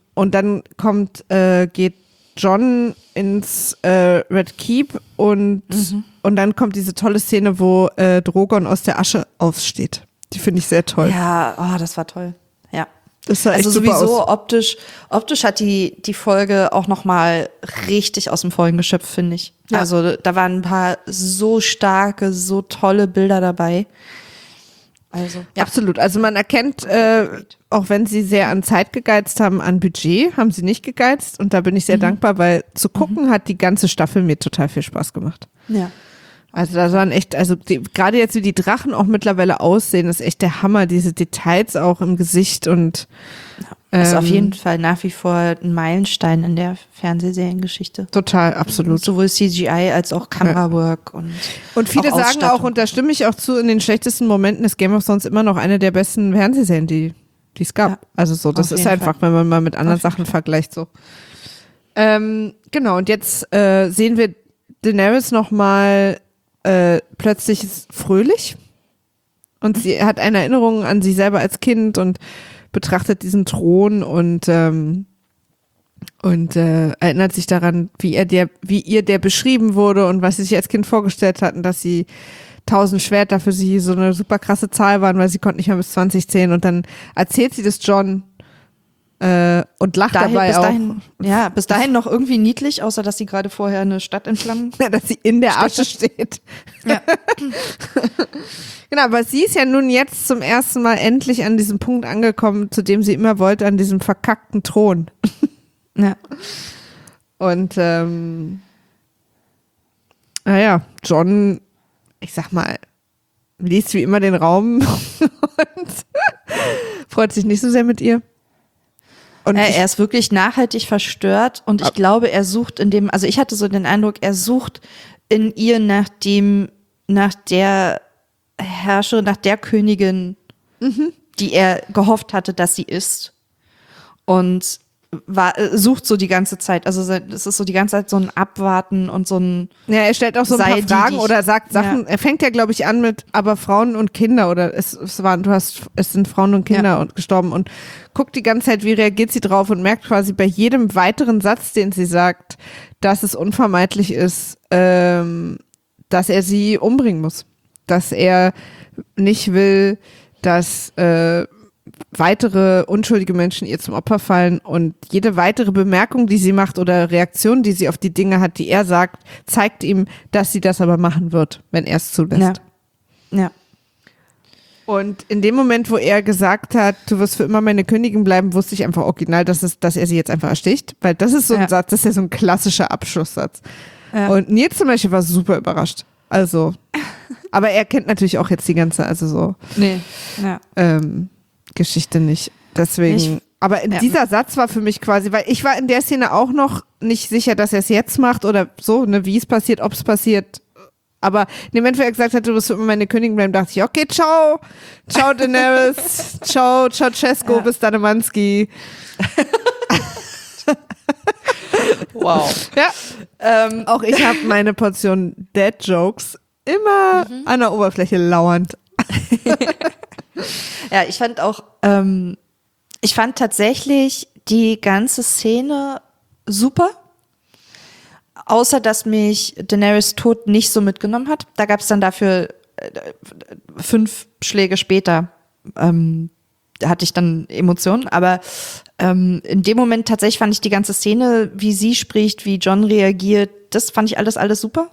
geht Jon ins Red Keep und dann kommt diese tolle Szene, wo Drogon aus der Asche aufsteht. Die finde ich sehr toll. Ja, das war toll. Ja. Das sah echt also super sowieso aus. optisch hat die Folge auch nochmal richtig aus dem Vollen geschöpft, finde ich. Ja. Also da waren ein paar so starke, so tolle Bilder dabei. Also ja. Absolut. Also man erkennt, auch wenn sie sehr an Zeit gegeizt haben, an Budget, haben sie nicht gegeizt. Und da bin ich sehr dankbar, weil zu gucken hat die ganze Staffel mir total viel Spaß gemacht. Ja. Also da waren echt, gerade jetzt wie die Drachen auch mittlerweile aussehen, ist echt der Hammer, diese Details auch im Gesicht und ist auf jeden Fall nach wie vor ein Meilenstein in der Fernsehseriengeschichte. Total, absolut. Sowohl CGI als auch Kamerawork und viele sagen auch, und da stimme ich auch zu, in den schlechtesten Momenten ist Game of Thrones immer noch eine der besten Fernsehserien, die es gab. Ja, also so, das ist einfach, wenn man mal mit anderen Sachen vergleicht, so. Genau, und jetzt sehen wir Daenerys nochmal plötzlich fröhlich und sie hat eine Erinnerung an sich selber als Kind und betrachtet diesen Thron und erinnert sich daran, wie ihr der beschrieben wurde und was sie sich als Kind vorgestellt hatten, dass sie 1000 Schwerter für sie so eine super krasse Zahl waren, weil sie konnte nicht mehr bis 20 zählen und dann erzählt sie das Jon Und lacht dabei auch. Bis dahin noch irgendwie niedlich, außer dass sie gerade vorher eine Stadt in Flammen. Ja, dass sie in der Asche steht. Ja. Genau, aber sie ist ja nun jetzt zum ersten Mal endlich an diesem Punkt angekommen, zu dem sie immer wollte, an diesem verkackten Thron. Ja. Und naja, John, ich sag mal, liest wie immer den Raum und freut sich nicht so sehr mit ihr. Und er ist wirklich nachhaltig verstört und ich glaube, er sucht also ich hatte so den Eindruck, er sucht in ihr nach der Herrscherin, nach der Königin, die er gehofft hatte, dass sie ist. Und sucht so die ganze Zeit. Also es ist so die ganze Zeit so ein Abwarten und so ein. Ja, er stellt auch so ein paar Fragen oder sagt Sachen. Ja. Er fängt ja, glaube ich, an mit, aber Frauen und Kinder oder es sind Frauen und Kinder und gestorben und guckt die ganze Zeit, wie reagiert sie drauf und merkt quasi bei jedem weiteren Satz, den sie sagt, dass es unvermeidlich ist, dass er sie umbringen muss. Dass er nicht will, dass weitere unschuldige Menschen ihr zum Opfer fallen und jede weitere Bemerkung, die sie macht oder Reaktion, die sie auf die Dinge hat, die er sagt, zeigt ihm, dass sie das aber machen wird, wenn er es zulässt. Ja. Und in dem Moment, wo er gesagt hat, du wirst für immer meine Königin bleiben, wusste ich einfach original, dass er sie jetzt einfach ersticht, weil das ist so ein Satz, das ist ja so ein klassischer Abschlusssatz. Ja. Und Nils zum Beispiel war super überrascht. Also, aber er kennt natürlich auch jetzt die ganze, Geschichte nicht. Deswegen. Aber dieser Satz war für mich quasi, weil ich war in der Szene auch noch nicht sicher, dass er es jetzt macht oder so, ne, wie es passiert, ob es passiert. Aber in dem Moment, wo er gesagt hat, du wirst für immer meine Königin bleiben, dachte ich, okay, ciao. Ciao, Daenerys. ciao, Ceausescu, bis Danemanski. Wow. Ja. Auch ich habe meine Portion Dad-Jokes immer an der Oberfläche lauernd. Ja, ich fand tatsächlich die ganze Szene super, außer dass mich Daenerys Tod nicht so mitgenommen hat. Da gab es dann dafür 5 Schläge später, da hatte ich dann Emotionen, aber in dem Moment tatsächlich fand ich die ganze Szene, wie sie spricht, wie Jon reagiert, das fand ich alles super.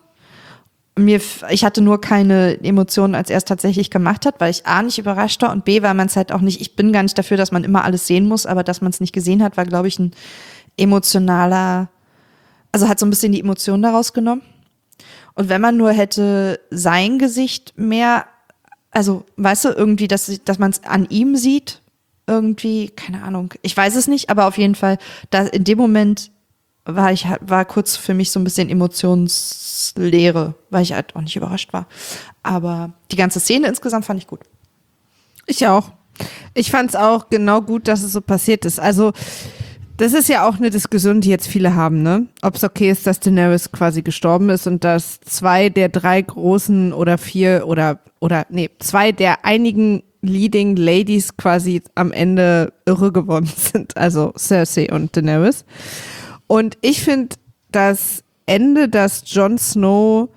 Ich hatte nur keine Emotionen, als er es tatsächlich gemacht hat, weil ich A, nicht überrascht war und B, weil man es halt auch nicht, ich bin gar nicht dafür, dass man immer alles sehen muss, aber dass man es nicht gesehen hat, war, glaube ich, ein emotionaler, also hat so ein bisschen die Emotion daraus genommen. Und wenn man nur hätte sein Gesicht mehr, also weißt du, irgendwie, dass man es an ihm sieht, irgendwie, keine Ahnung, ich weiß es nicht, aber auf jeden Fall, in dem Moment war kurz für mich so ein bisschen Emotionsleere, weil ich halt auch nicht überrascht war. Aber die ganze Szene insgesamt fand ich gut. Ich auch. Ich fand es auch genau gut, dass es so passiert ist. Also das ist ja auch eine Diskussion, die jetzt viele haben, ne? Ob es okay ist, dass Daenerys quasi gestorben ist und dass 2 der 3 großen oder 4 2 der einigen Leading Ladies quasi am Ende irre geworden sind. Also Cersei und Daenerys. Und ich finde das Ende, dass Jon Snow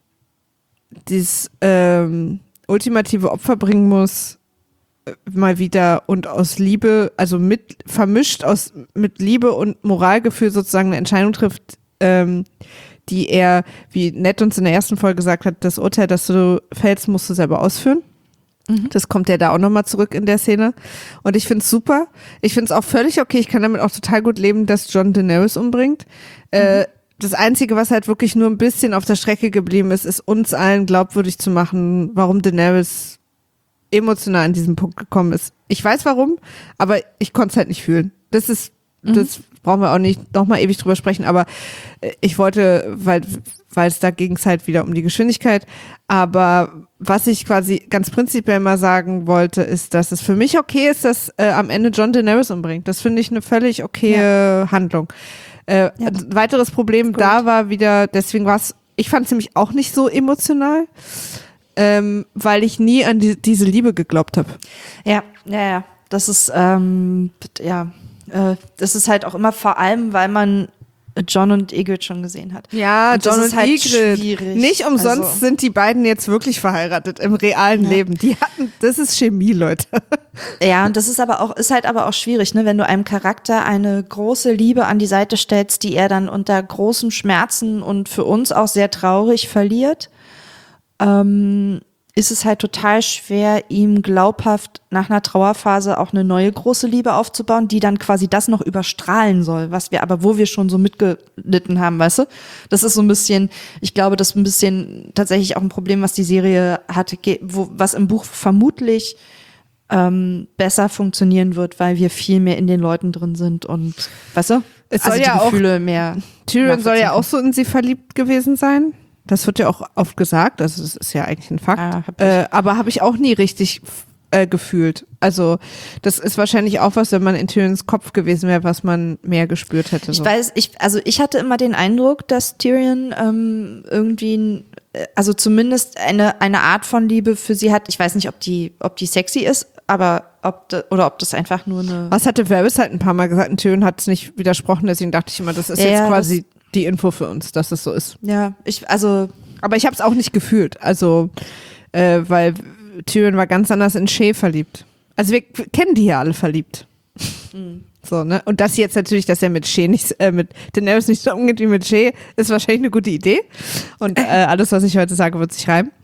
dieses ultimative Opfer bringen muss, mal wieder und aus Liebe, also vermischt mit Liebe und Moralgefühl sozusagen eine Entscheidung trifft, die er, wie Ned uns in der ersten Folge gesagt hat, das Urteil, das du fällst, musst du selber ausführen. Das kommt ja da auch nochmal zurück in der Szene. Und ich finde es super. Ich finde es auch völlig okay. Ich kann damit auch total gut leben, dass Jon Daenerys umbringt. Das Einzige, was halt wirklich nur ein bisschen auf der Strecke geblieben ist, ist uns allen glaubwürdig zu machen, warum Daenerys emotional an diesen Punkt gekommen ist. Ich weiß warum, aber ich konnte es halt nicht fühlen. Das brauchen wir auch nicht nochmal ewig drüber sprechen, aber ich wollte, weil es da ging es halt wieder um die Geschwindigkeit, aber was ich quasi ganz prinzipiell mal sagen wollte, ist, dass es für mich okay ist, dass am Ende Jon Daenerys umbringt. Das finde ich eine völlig okaye Handlung. Ein weiteres Problem da war wieder, deswegen war es, ich fand es nämlich auch nicht so emotional, weil ich nie an diese Liebe geglaubt habe. Ja. Das ist, das ist halt auch immer vor allem, weil man Jon und Ygritte schon gesehen hat. Ja, und das Jon ist und halt Ygritte. schwierig. Nicht umsonst Also, sind die beiden jetzt wirklich verheiratet im realen Leben. Das ist Chemie, Leute. ja, und das ist halt aber auch schwierig, ne, wenn du einem Charakter eine große Liebe an die Seite stellst, die er dann unter großen Schmerzen und für uns auch sehr traurig verliert, ist es halt total schwer, ihm glaubhaft nach einer Trauerphase auch eine neue große Liebe aufzubauen, die dann quasi das noch überstrahlen soll, wo wir schon so mitgelitten haben, weißt du? Das ist so ein bisschen, ich glaube, das ist ein bisschen tatsächlich auch ein Problem, was die Serie hatte, was im Buch vermutlich besser funktionieren wird, weil wir viel mehr in den Leuten drin sind und, weißt du? Es soll die ja auch Gefühle mehr. Tyrion soll ja nachvollziehen auch so in sie verliebt gewesen sein. Das wird ja auch oft gesagt, also das ist ja eigentlich ein Fakt. Aber habe ich auch nie richtig gefühlt. Also das ist wahrscheinlich auch was, wenn man in Tyrions Kopf gewesen wäre, was man mehr gespürt hätte. So. Ich hatte immer den Eindruck, dass Tyrion irgendwie, also zumindest eine Art von Liebe für sie hat. Ich weiß nicht, ob die sexy ist, aber ob das einfach nur eine. Was hatte Varys halt ein paar Mal gesagt und Tyrion hat es nicht widersprochen, deswegen dachte ich immer, das ist jetzt quasi die Info für uns, dass es so ist. Ja, aber ich habe es auch nicht gefühlt, also weil Tyrion war ganz anders in Shae verliebt. Also wir kennen die ja alle verliebt. So, ne? Und das jetzt natürlich, dass er mit Shae mit Daenerys nicht so umgeht wie mit Shae, ist wahrscheinlich eine gute Idee. Und alles, was ich heute sage, wird sich reimen.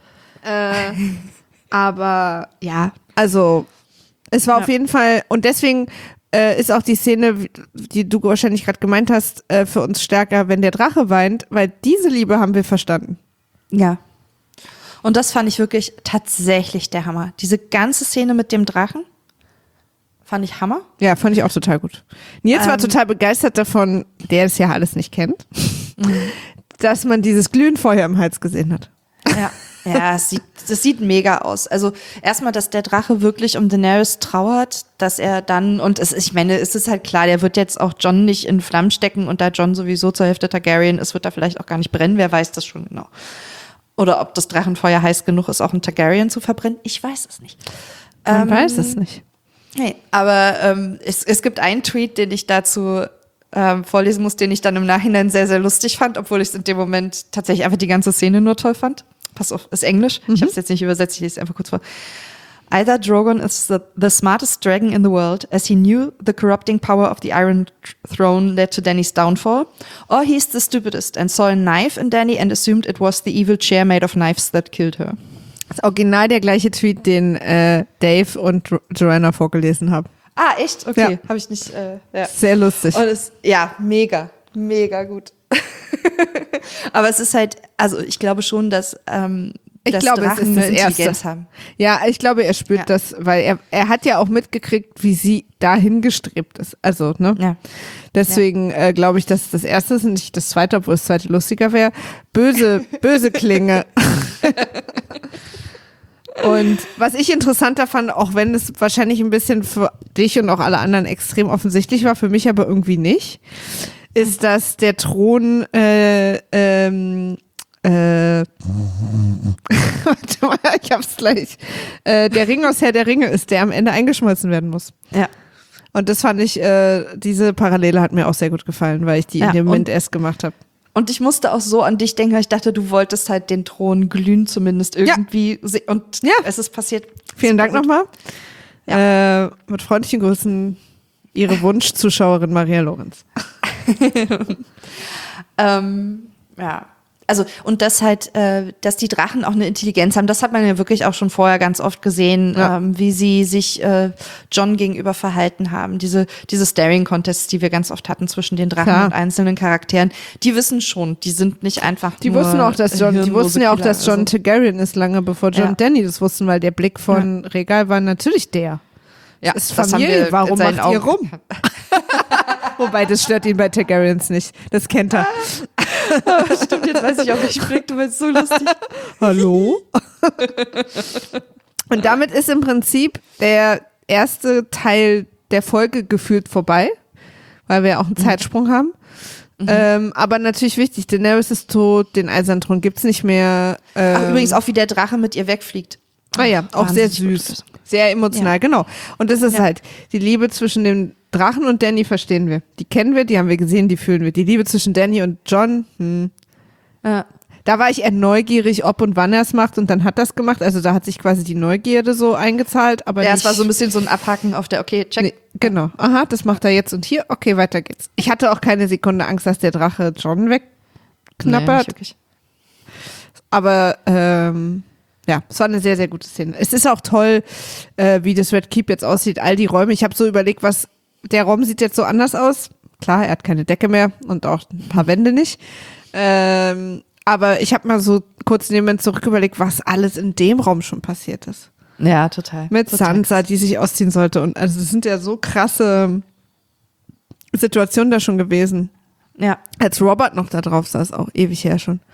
Aber ja, also es war auf jeden Fall, und deswegen ist auch die Szene, die du wahrscheinlich gerade gemeint hast, für uns stärker, wenn der Drache weint, weil diese Liebe haben wir verstanden. Ja. Und das fand ich wirklich tatsächlich der Hammer. Diese ganze Szene mit dem Drachen fand ich Hammer. Ja, fand ich auch total gut. Nils war total begeistert davon, der es ja alles nicht kennt, dass man dieses Glühen vorher im Hals gesehen hat. Ja, das sieht mega aus. Also erstmal, dass der Drache wirklich um Daenerys trauert, dass er dann, ich meine, es ist halt klar, der wird jetzt auch Jon nicht in Flammen stecken und da Jon sowieso zur Hälfte Targaryen ist, wird er vielleicht auch gar nicht brennen, wer weiß das schon genau. Oder ob das Drachenfeuer heiß genug ist, auch einen Targaryen zu verbrennen, ich weiß es nicht. Man weiß es nicht. Nee, aber es gibt einen Tweet, den ich dazu vorlesen muss, den ich dann im Nachhinein sehr, sehr lustig fand, obwohl ich es in dem Moment tatsächlich einfach die ganze Szene nur toll fand. Pass auf, ist Englisch. Ich habe es jetzt nicht übersetzt, ich lese es einfach kurz vor. Either Drogon is the smartest dragon in the world, as he knew the corrupting power of the Iron Throne led to Dany's downfall, or he's the stupidest and saw a knife in Dany and assumed it was the evil chair made of knives that killed her. Das ist original der gleiche Tweet, den Dave und Joanna vorgelesen haben. Ah, echt? Okay, ja. Habe ich nicht. Ja. Sehr lustig. Und mega, mega gut. Aber es ist halt, also ich glaube schon, dass Drachen eine Intelligenz haben. Ja, ich glaube, er spürt das, weil er hat ja auch mitgekriegt, wie sie dahin gestrebt ist. Also, ne? Ja. Deswegen glaube ich, dass das erste ist und nicht das zweite, obwohl das zweite lustiger wäre. Böse Klinge. Und was ich interessanter fand, auch wenn es wahrscheinlich ein bisschen für dich und auch alle anderen extrem offensichtlich war, für mich aber irgendwie nicht, ist, dass der Thron warte mal, ich hab's gleich. Der Ring aus Herr der Ringe ist, der am Ende eingeschmolzen werden muss. Ja. Und das fand ich, diese Parallele hat mir auch sehr gut gefallen, weil ich die in dem Moment erst gemacht habe. Und ich musste auch so an dich denken, weil ich dachte, du wolltest halt den Thron glühen zumindest irgendwie. Ja. Und es ist passiert. Vielen Dank nochmal. Ja. Mit freundlichen Grüßen, Ihre Wunschzuschauerin Maria Lorenz. Ja. Also, und das halt, dass die Drachen auch eine Intelligenz haben, das hat man ja wirklich auch schon vorher ganz oft gesehen, wie sie sich Jon gegenüber verhalten haben. Diese Staring-Contests, die wir ganz oft hatten zwischen den Drachen und einzelnen Charakteren, die wissen schon, die sind nicht einfach die wussten ja auch, dass Jon Targaryen ist, lange bevor Jon und Dany das wussten, weil der Blick von Rhaegal war natürlich der. Ja, das ist Familie, warum macht ihr rum? Wobei, das stört ihn bei Targaryens nicht. Das kennt er. Stimmt, jetzt weiß ich auch, welchen Blick du meinst, so lustig. Hallo? Und damit ist im Prinzip der erste Teil der Folge gefühlt vorbei, weil wir auch einen Zeitsprung haben. Aber natürlich wichtig, Daenerys ist tot, den Eisernen Thron gibt's nicht mehr. Ach, übrigens auch, wie der Drache mit ihr wegfliegt. Ah ja, auch sehr süß. sehr emotional, genau. Und das ist halt die Liebe zwischen dem Drachen und Dany verstehen wir. Die kennen wir, die haben wir gesehen, die fühlen wir. Die Liebe zwischen Dany und Jon, Da war ich eher neugierig, ob und wann er es macht und dann hat das gemacht. Also da hat sich quasi die Neugierde so eingezahlt. Aber es war so ein bisschen so ein Abhaken auf der, okay, check. Nee, genau. Aha, das macht er jetzt und hier. Okay, weiter geht's. Ich hatte auch keine Sekunde Angst, dass der Drache Jon wegknappert. Nee, nicht wirklich. Aber es war eine sehr, sehr gute Szene. Es ist auch toll, wie das Red Keep jetzt aussieht, all die Räume. Ich habe so überlegt, der Raum sieht jetzt so anders aus. Klar, er hat keine Decke mehr und auch ein paar Wände nicht. Aber ich habe mal so kurz nebenbei zurück überlegt, was alles in dem Raum schon passiert ist. Ja, total. Mit total. Sansa, die sich ausziehen sollte. Und also es sind ja so krasse Situationen da schon gewesen. Ja. Als Robert noch da drauf saß, auch ewig her schon.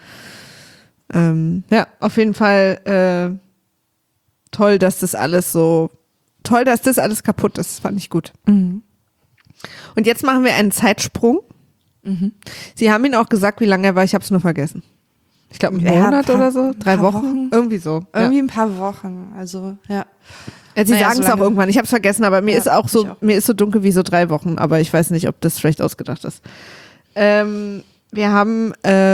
Auf jeden Fall toll, dass das alles kaputt ist. Fand ich gut. Mhm. Und jetzt machen wir einen Zeitsprung. Mhm. Sie haben ihn auch gesagt, wie lange er war. Ich habe es nur vergessen. Ich glaube, einen Monat oder so. 3 Wochen. Irgendwie so. Irgendwie ein paar Wochen. Also, ja. Sie sagen es auch irgendwann. Ich habe es vergessen, aber mir ist auch so, mir ist so dunkel wie so 3 Wochen. Aber ich weiß nicht, ob das vielleicht ausgedacht ist. Wir haben,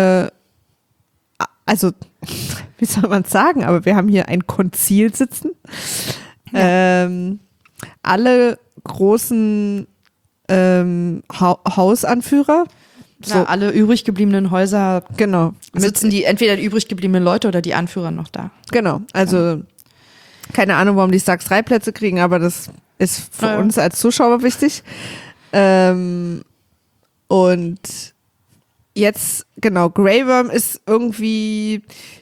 also, wie soll man es sagen? Aber wir haben hier ein Konzil sitzen. Ja. Alle großen Hausanführer. So. Alle übrig gebliebenen Häuser sitzen entweder die übrig gebliebenen Leute oder die Anführer noch da. Genau, also keine Ahnung, warum die Starks 3 Plätze kriegen, aber das ist für uns als Zuschauer wichtig. Und jetzt, genau, Grey Worm ist irgendwie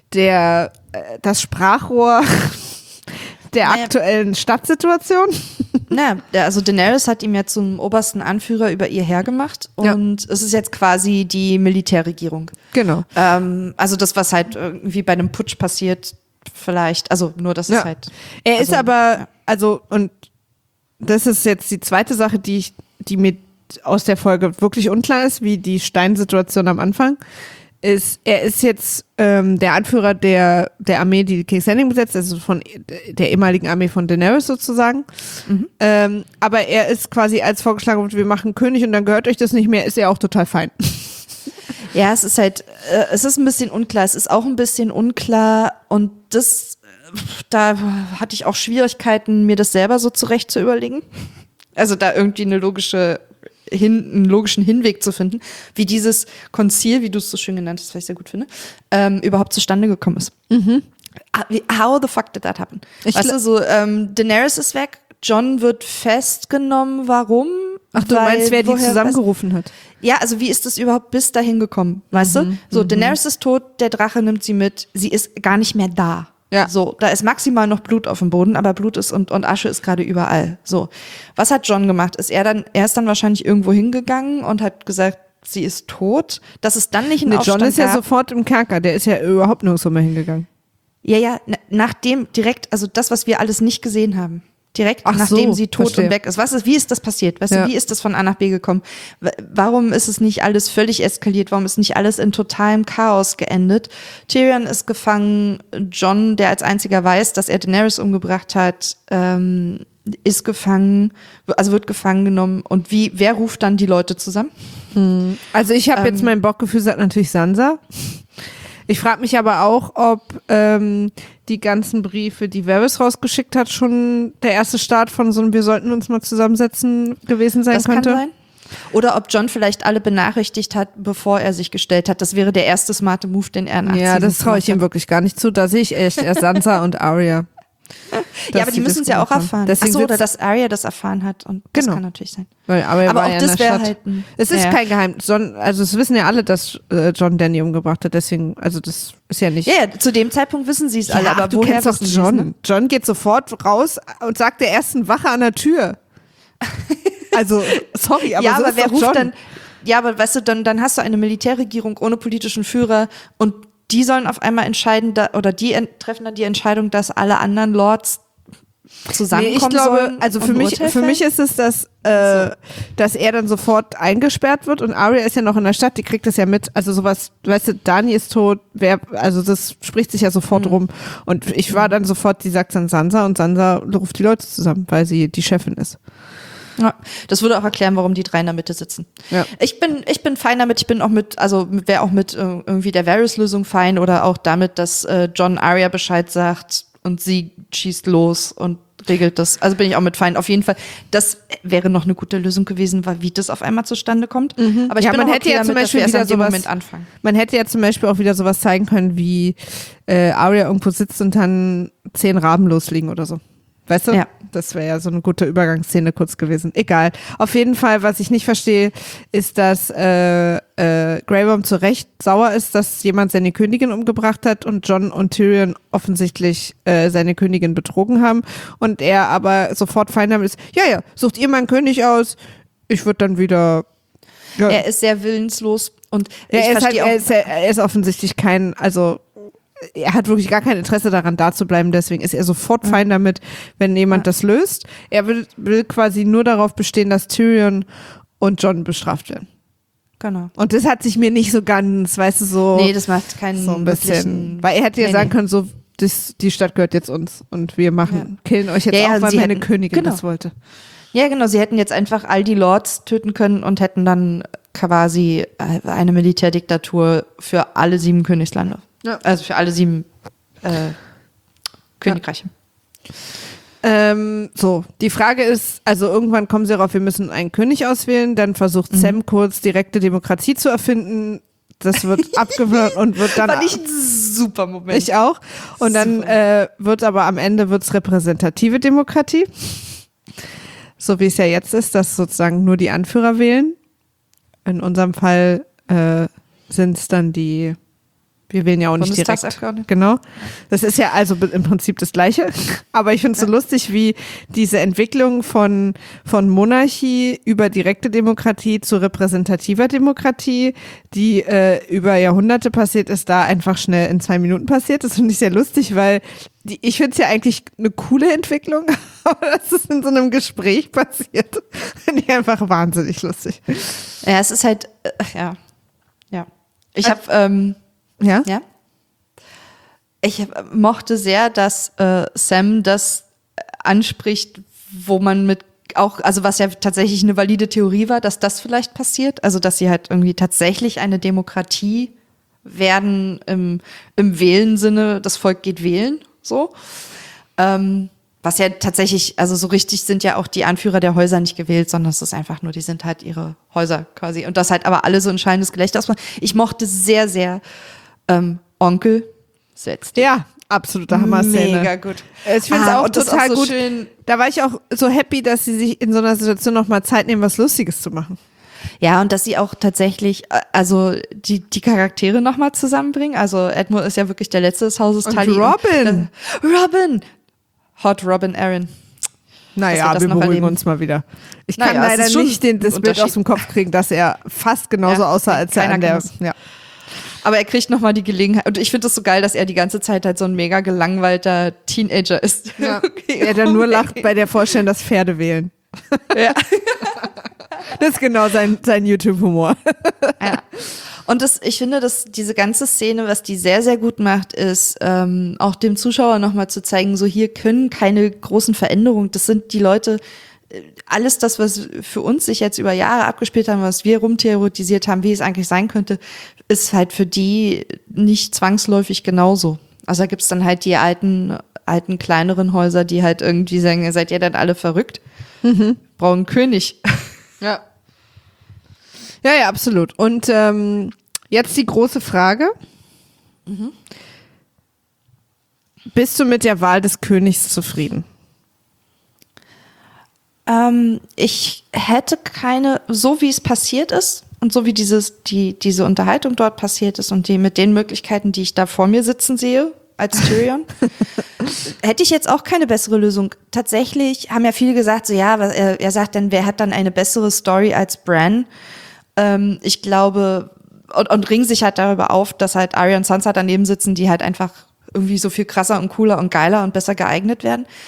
das Sprachrohr der aktuellen Stadtsituation. Also Daenerys hat ihm jetzt zum obersten Anführer über ihr hergemacht und es ist jetzt quasi die Militärregierung. Genau. Also das, was halt irgendwie bei einem Putsch passiert, vielleicht, also nur, dass es halt. Er ist aber, und das ist jetzt die zweite Sache, die mir aus der Folge wirklich unklar ist, wie die Steinsituation am Anfang ist. Er ist jetzt der Anführer der Armee, die King's Landing besetzt, also von der ehemaligen Armee von Daenerys sozusagen. Mhm. Aber er ist quasi, als vorgeschlagen wird, wir machen König und dann gehört euch das nicht mehr, ist er auch total fein. Ja, es ist halt, es ist ein bisschen unklar. Es ist auch ein bisschen unklar und da hatte ich auch Schwierigkeiten, mir das selber so zurecht zu überlegen. Also da irgendwie einen logischen Hinweg zu finden, wie dieses Konzil, wie du es so schön genannt hast, was ich sehr gut finde, überhaupt zustande gekommen ist. Mhm. How the fuck did that happen? Daenerys ist weg, Jon wird festgenommen, warum? Ach, du meinst, wer die zusammengerufen hat? Ja, also wie ist das überhaupt bis dahin gekommen, weißt du? So, Daenerys ist tot, der Drache nimmt sie mit, sie ist gar nicht mehr da. Ja. So, da ist maximal noch Blut auf dem Boden, aber Blut ist und Asche ist gerade überall. So. Was hat Jon gemacht? Er ist dann wahrscheinlich irgendwo hingegangen und hat gesagt, sie ist tot. Dass es dann nicht einen Aufstand Jon ist ja gab. Sofort im Kerker, der ist ja überhaupt nirgendwo mehr hingegangen. Ja, nachdem direkt, also das, was wir alles nicht gesehen haben. Direkt nachdem sie tot und weg ist. Wie ist das passiert? Weißt du, wie ist das von A nach B gekommen? Warum ist es nicht alles völlig eskaliert? Warum ist nicht alles in totalem Chaos geendet? Tyrion ist gefangen. Jon, der als einziger weiß, dass er Daenerys umgebracht hat, ist gefangen, also wird gefangen genommen. Und wer ruft dann die Leute zusammen? Also ich habe jetzt mein Bauchgefühl, sagt natürlich Sansa. Ich frage mich aber auch, ob die ganzen Briefe, die Varys rausgeschickt hat, schon der erste Start von so einem Wir sollten uns mal zusammensetzen gewesen sein könnte. Kann sein. Oder ob Jon vielleicht alle benachrichtigt hat, bevor er sich gestellt hat. Das wäre der erste smarte Move, den er nach Ja, das traue ich ihm wirklich gar nicht zu. Da sehe ich echt erst Sansa und Arya. Ja, aber die müssen es ja auch erfahren. Achso, oder dass Arya das erfahren hat. Und das kann natürlich sein. Aber auch das wäre halt es ist kein Geheimnis. Also es wissen ja alle, dass Jon Dany umgebracht hat. Deswegen, also das ist ja nicht... Ja, zu dem Zeitpunkt wissen sie es alle. Aber du kennst doch Jon. Ne? Jon geht sofort raus und sagt der ersten Wache an der Tür. Also, sorry, aber ja, so aber ist wer doch ruft Jon. dann... Ja, aber weißt du, dann hast du eine Militärregierung ohne politischen Führer und die sollen auf einmal entscheiden, die treffen dann die Entscheidung, dass alle anderen Lords zusammenkommen ich glaube, sollen. also und für ein mich, Urteil für mich fällen? ist es, dass er dann sofort eingesperrt wird und Arya ist ja noch in der Stadt, die kriegt das ja mit. Also sowas, weißt du, Dani ist tot, also das spricht sich ja sofort rum. Und ich war dann sofort, die sagt dann Sansa und Sansa ruft die Leute zusammen, weil sie die Chefin ist. Ja, das würde auch erklären, warum die drei in der Mitte sitzen. Ja. Ich bin fein damit, ich bin auch wäre auch mit irgendwie der Varys-Lösung fein oder auch damit, dass Jon Arya Bescheid sagt und sie schießt los und regelt das. Also bin ich auch mit fein. Auf jeden Fall, das wäre noch eine gute Lösung gewesen, wie das auf einmal zustande kommt. Aber ich bin man auch hätte okay ja zum damit, dass wir Beispiel erst wieder an dem sowas, Moment anfangen. man hätte ja zum Beispiel auch wieder sowas zeigen können, wie Arya irgendwo sitzt und dann 10 Raben losfliegen oder so. Weißt du? Ja. Das wäre ja so eine gute Übergangsszene kurz gewesen. Egal. Auf jeden Fall, was ich nicht verstehe, ist, dass Grey Worm zu Recht sauer ist, dass jemand seine Königin umgebracht hat und Jon und Tyrion offensichtlich seine Königin betrogen haben und er aber sofort fein damit ist, ja, sucht ihr mal einen König aus, ich würde dann wieder... Ja. Er ist sehr willenslos und Ja, ich verstehe auch. er ist offensichtlich er hat wirklich gar kein Interesse daran, da zu bleiben. Deswegen ist er sofort fein damit, wenn jemand das löst. Er will quasi nur darauf bestehen, dass Tyrion und Jon bestraft werden. Genau. Und das hat sich mir nicht so ganz, weißt du, so, Nee, das macht keinen so ein bisschen. wirklichen- Weil er hätte ja Nee, sagen nee. können, so, die Stadt gehört jetzt uns und wir killen euch jetzt Ja, auch, weil sie meine hätten- Königin genau. das wollte. Ja, genau. Sie hätten jetzt einfach all die Lords töten können und hätten dann quasi eine Militärdiktatur für alle 7 Königslande. Ja. Also für alle 7 Königreiche. So, die Frage ist, also irgendwann kommen sie darauf, wir müssen einen König auswählen, dann versucht Sam kurz direkte Demokratie zu erfinden, das wird abgewehrt und wird dann... Fand ich ein super Moment. Ich auch. Und dann wird aber am Ende wird's repräsentative Demokratie. So wie es ja jetzt ist, dass sozusagen nur die Anführer wählen. In unserem Fall sind es dann wir wählen ja auch nicht direkt. Bundestagsabgeordnete. Genau. Das ist ja also im Prinzip das Gleiche. Aber ich finde es so lustig, wie diese Entwicklung von Monarchie über direkte Demokratie zu repräsentativer Demokratie, die über Jahrhunderte passiert ist, da einfach schnell in 2 Minuten passiert. Das finde ich sehr lustig, weil ich finde es ja eigentlich eine coole Entwicklung, aber dass es in so einem Gespräch passiert, finde ich einfach wahnsinnig lustig. Ja, es ist halt, ja. Ich habe, Ja? ja. Ich mochte sehr, dass Sam das anspricht, wo man mit auch, also was ja tatsächlich eine valide Theorie war, dass das vielleicht passiert, also dass sie halt irgendwie tatsächlich eine Demokratie werden im Wählen-Sinne, das Volk geht wählen, so. Was ja tatsächlich, also so richtig sind ja auch die Anführer der Häuser nicht gewählt, sondern es ist einfach nur, die sind halt ihre Häuser quasi. Und das halt aber alle so ein schallendes Gelächter ausmachen. Ich mochte sehr, sehr Onkel setzt. Ja, absolute Hammer-Szene. Mega gut. Ich finde es auch und das total auch so gut. schön. Da war ich auch so happy, dass sie sich in so einer Situation nochmal Zeit nehmen, was Lustiges zu machen. Ja, und dass sie auch tatsächlich, also die Charaktere nochmal zusammenbringen. Also Edmund ist ja wirklich der Letzte des Hauses. Und Tully Robin. Robin! Hot Robin Aaron. Naja, das wir noch beruhigen erleben. uns mal wieder. Ich Naja, kann es leider ist schon nicht das ein Bild Unterschied. aus dem Kopf kriegen, dass er fast genauso Ja, aussah, als er keiner an der... kann das. Ja. Aber er kriegt nochmal die Gelegenheit. Und ich finde das so geil, dass er die ganze Zeit halt so ein mega gelangweilter Teenager ist. Ja. Okay, Er dann nur lacht bei der Vorstellung, dass Pferde wählen. Ja. Das ist genau sein YouTube-Humor. Ja. Und ich finde, dass diese ganze Szene, was die sehr, sehr gut macht, ist, auch dem Zuschauer nochmal zu zeigen, so hier können keine großen Veränderungen, das sind die Leute, alles das, was für uns sich jetzt über Jahre abgespielt haben, was wir rumtheoretisiert haben, wie es eigentlich sein könnte, ist halt für die nicht zwangsläufig genauso. Also da gibt's dann halt die alten, kleineren Häuser, die halt irgendwie sagen, seid ihr dann alle verrückt? Brauchen einen König. Ja. Ja, absolut. Und jetzt die große Frage. Bist du mit der Wahl des Königs zufrieden? Ich hätte keine, so wie es passiert ist und so wie diese Unterhaltung dort passiert ist und mit den Möglichkeiten, die ich da vor mir sitzen sehe, als Tyrion, hätte ich jetzt auch keine bessere Lösung. Tatsächlich haben ja viele gesagt, so ja, er sagt dann, wer hat dann eine bessere Story als Bran? Ich glaube, und ringen sich halt darüber auf, dass halt Arya und Sansa daneben sitzen, die halt einfach irgendwie so viel krasser und cooler und geiler und besser geeignet werden.